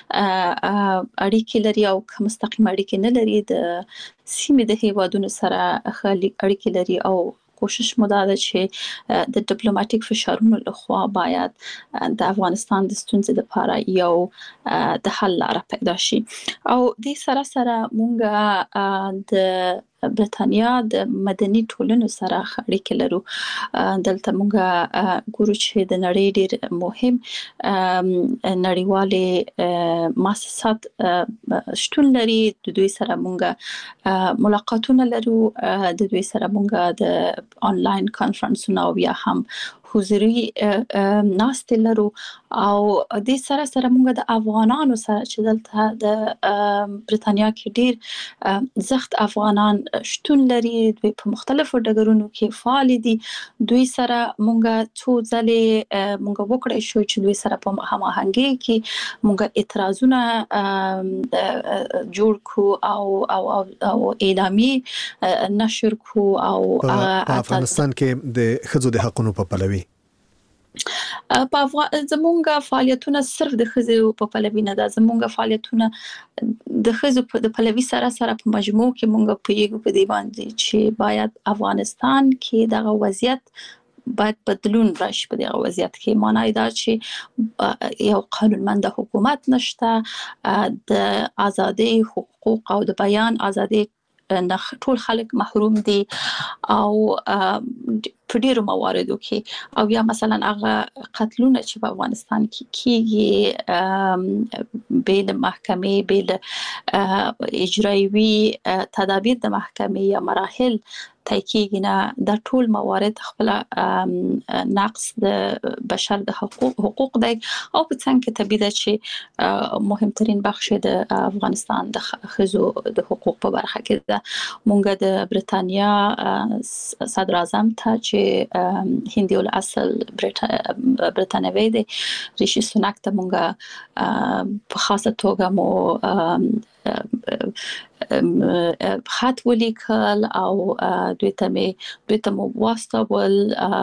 اړیکې لري او مستقیم اړیکې نه لري، د سیمې د هیوادونو سره اړیکې لري او کوشش مو دا چې د ډیپلوماټیک فشارونو لخوا باید د افغانستان د ستونزې لپاره یو د حل لاره پیدا شي او د سره مونږه د برتانیا د مدني ټولنو سره اړیکې لرو. دلته مونږه ګورو چې د نړۍ ډېر مهم نړیوالې مؤسسات شتون لري. د دوی سره مونږه ملاقاتونه لرو، د دوی سره مونږه د انلاین کانفرنسونه او یا هم حضوري ناست لرو او د سره مونږه د افغانانو سره چې دلته د برتانیا کې ډیر زخت افغانان شتون لري، دوی په مختلفو ډګرونو کې فعال دي. دوی سره مونږه څو ځلې مونږه وکړای شو چې دوی سره په هماهنګي کې مونږه اعتراضونه جوړ کو او اعلامی نشر کو او په افغانستان کې د ښځو د حقوقو په پلوي په زمونږه فعالیتونه صرف د ښځو په پلوي نه ده. زمونږه فعالیتونه د ښځو د پلوي سره په مجموع کې مونږه پیګو په دی باندې چې باید افغانستان کې دغه وضعیت باید بدلون راشي. په دغه وضعیت کې معنی دا چې یو قانونمند حکومت نشته، د ازادي حقوق او د بیان ازادي ټول خلک محروم دي او په ډیرو مواردو کې او یا مثلا هغه قتلونه چې په افغانستان کې کیږي بیل محکمې بیل اجرایوي تدابیر د محکمې یا مراحل تحقیق نه د ټول موارد خپل نقص د بشر د حقوق دی او په څنګه کې طبيعي ده چې مهمترین بخش د افغانستان د ښځو د حقوق په برخه کې ده. مونږ د برتانیا صدر اعظم ته چې هندي الاصل برتانوي دی ریشي سوناک ته مونږ په خاصه توګه مو خط ولیکل او دوی ته مو واستول.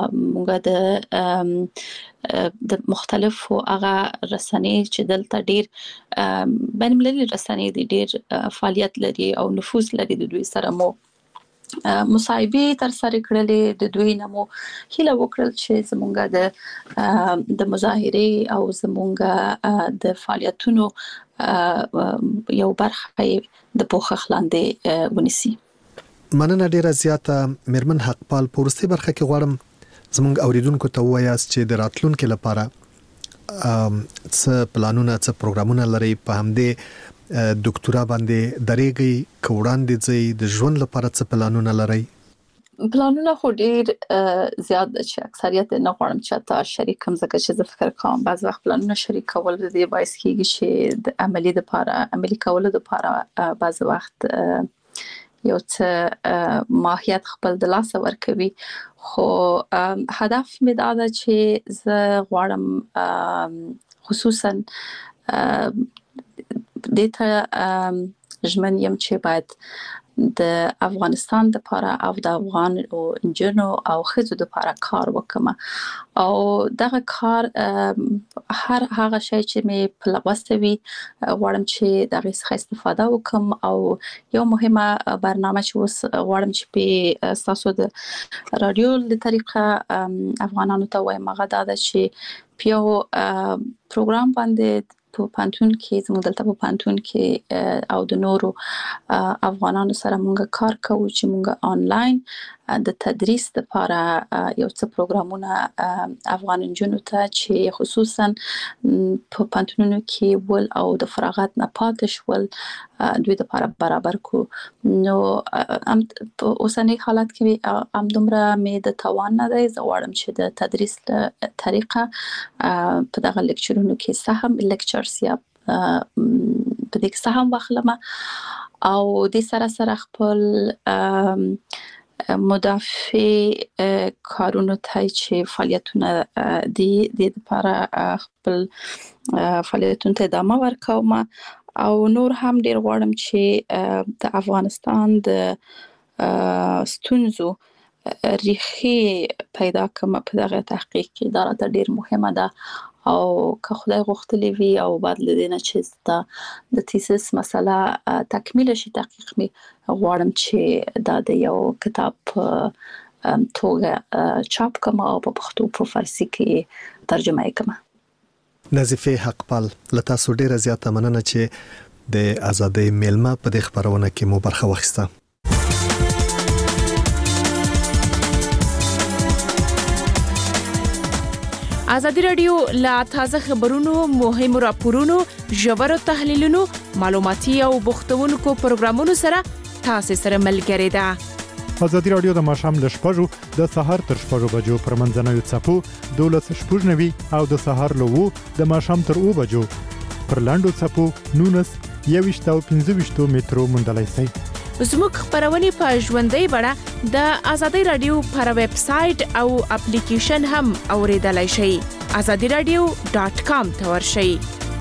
مونږ د مختلفو هغه رسنۍ چې دلته ډیر بین المللي رسنۍ دي ډیر فعالیت لري او نفوذ لري، د دوی سره مو مصاحبه تر سره کړلې. د دوی نمو هیله وکړل چې زمونږه د مظاهره او زمونږه د فعالیتونو یو برخه د پوښښ لاندې ونیسي. مننه ډیره زیاته میرمن حقپال. پورسته برخه کې غواړم زمونږ اوریدونکو ته وایاست چې د راتلونکو لپاره څه پلانونه څه پروګرامونه لري، په همدې ډاکټورا باندې درېږي کوړاندې ځي د ژوند لپاره څه پلانونه لري؟ پلانونه خو ډیر زیات چې اکثریت نه غواړم چې تا شریک کوم، ځکه چې زه فکر کوم بعض وخت پلانونه شریک کول د دې باعث کیږي چې د عملی کولو لپاره بعض وخت یو څه ماهیت خپل د لاس ورکوي. خو هدف مې دا ده چې زه غواړم خصوصا دته ژمن یم چې باید د افغانستان لپاره او د افغان او انجنونو او ښځو لپاره کار وکم او دغه کار هر هغه شی چې مې په لوستوي غواړم چې دغه څخه استفاده وکم. او یو مهمه برنامه چې اوس غواړم چې په تاسو د رادیو له طریقه افغانانو ته وایم هغه دا ده چې په پروګرام باندې په پانتون کې زموږ دلته په پانتون کې او د نورو افغانانو سره مونږ کار کوو چې مونږ آنلاین د تدریس لپاره یو څه پروګرامونه افغان انجونو ته چې خصوصا په پانتونونو کې ول او د فراغت نه پاتې شول دوی لپاره برابر کو. نو په اوسنۍ حالت کې دومره مې د توان نه دی. زه غواړم چې د تدریس طریقه په دغه لیکچرونو کې سهم لیکچرز یا په دې کې سهم واخلم او د سره خپل مدافع کارونو ته چې فعالیتونه د لپاره خپل فعالیتونو ته ادامه ورکوم او نور هم ډیر غواړم چې د افغانستان د ستونزو ریښې پیدا کوم په دغه تحقیق کې. دا راته ډیر مهمه ده او که خدای غوښتلی وي او بعد لدینه چې د تیسیس مسله تکمیل شي تحقیق می غواړم چې دا د یو کتاب توګه چاپ کوم او په پښتو په فارسی کې ترجمه کوم. نظیفه حقپال لته سو ډیره زیاته مننه چې د ازادۍ میلمه په دې خبرونه کې مو برخه واخیسته. ازادي رادیو لا تازه خبرونو، مهمو راپورونو، ژورو تحلیلونو، معلوماتي او بوختونکو پروګرامونو سره تاسو سره ملګری ده. ازادي رادیو د ماښام ل 6:00 د سهار تر 6:00 بجو پر منځنوي څپو 12:90 او د سهار له 2 د ماښام تر 2 بجو پر لاندو څپو 19 او 15 مترو مندلای سي. زموږ خبرونه په ژوندۍ بڼه د ازادي رادیو پر ویب سټ او اپلیکیشن هم اوریدلای شئ. azadiradio.com ته ورشئ.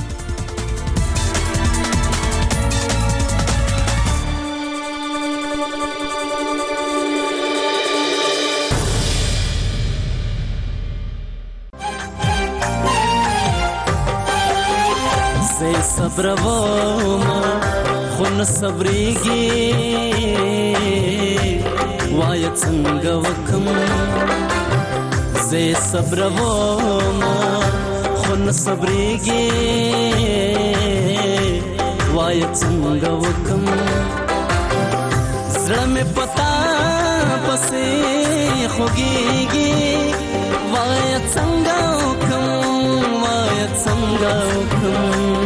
صبر وما خون صبريږي وای څنګه وکم زه صبر وما خون صبريږي وای څنګه وکم زړه مې پتا پسې خوږيږي وای څنګه وکم وای څنګه وکم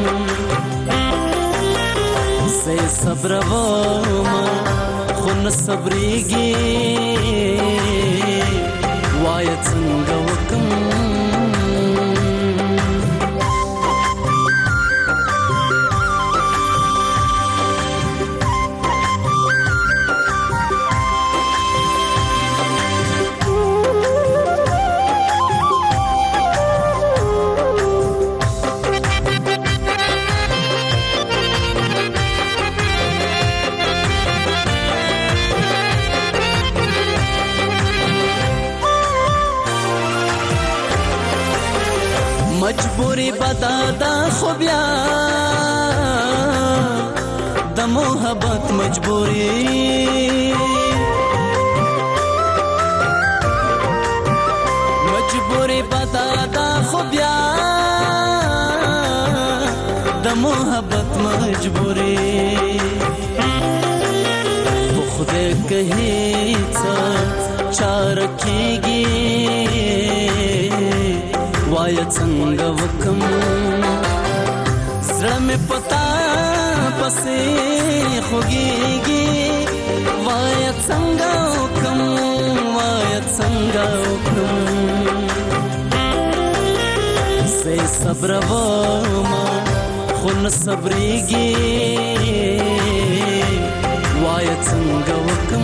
صبر وما خون صبريږي وای څنګه وکم مجبوری بدادا خو بیا د محبت مجبوری مجبوری بدادا خو بیا د محبت مجبوری خدای کہی څه چار کیږي وای څنګه وکم زړه مې پتا پسې خوږيږي وای څنګه وکم وای څنګه وکم زه صبر وما خون صبريږي وای څنګه وکم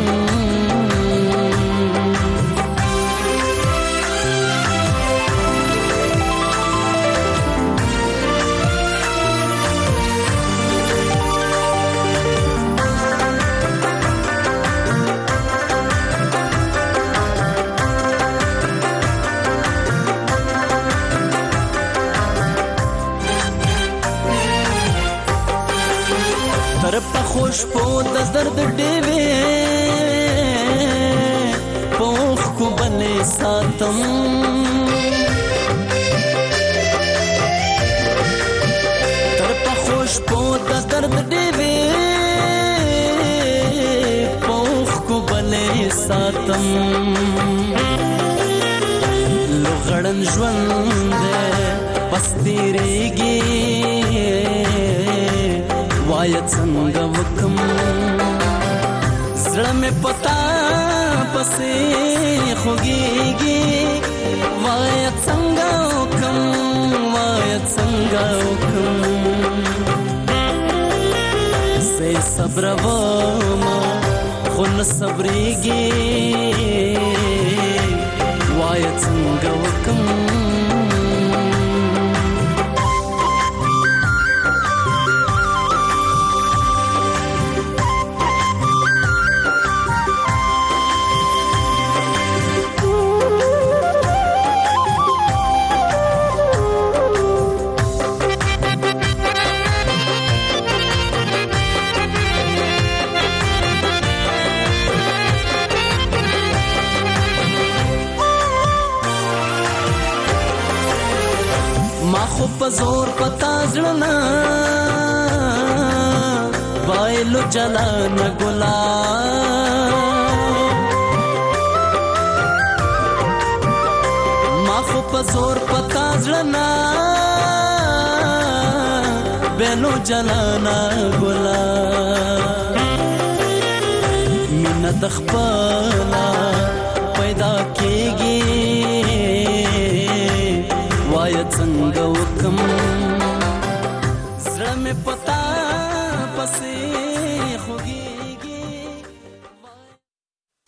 خوش په د درد ډېوې پوخ کو بلې ساتم تر په خوش په د درد ډېوې پوخ کو بلې ساتم لوغړن ژوند بس تیریږي وای څنګه وکم زړه مې پتا پسې خوږيږي وای څنګه وکم وای څنګه وکم زه صبر وما خون صبريږي وای څنګه وکم خو په زور پتا ځړنا بایلو جلان ګلا ما خو په زور پتا ځړنا بینو جلان ګلا مینا دخپلا پیدا کېږي وای څنګه وکم زړه مې پتا پسې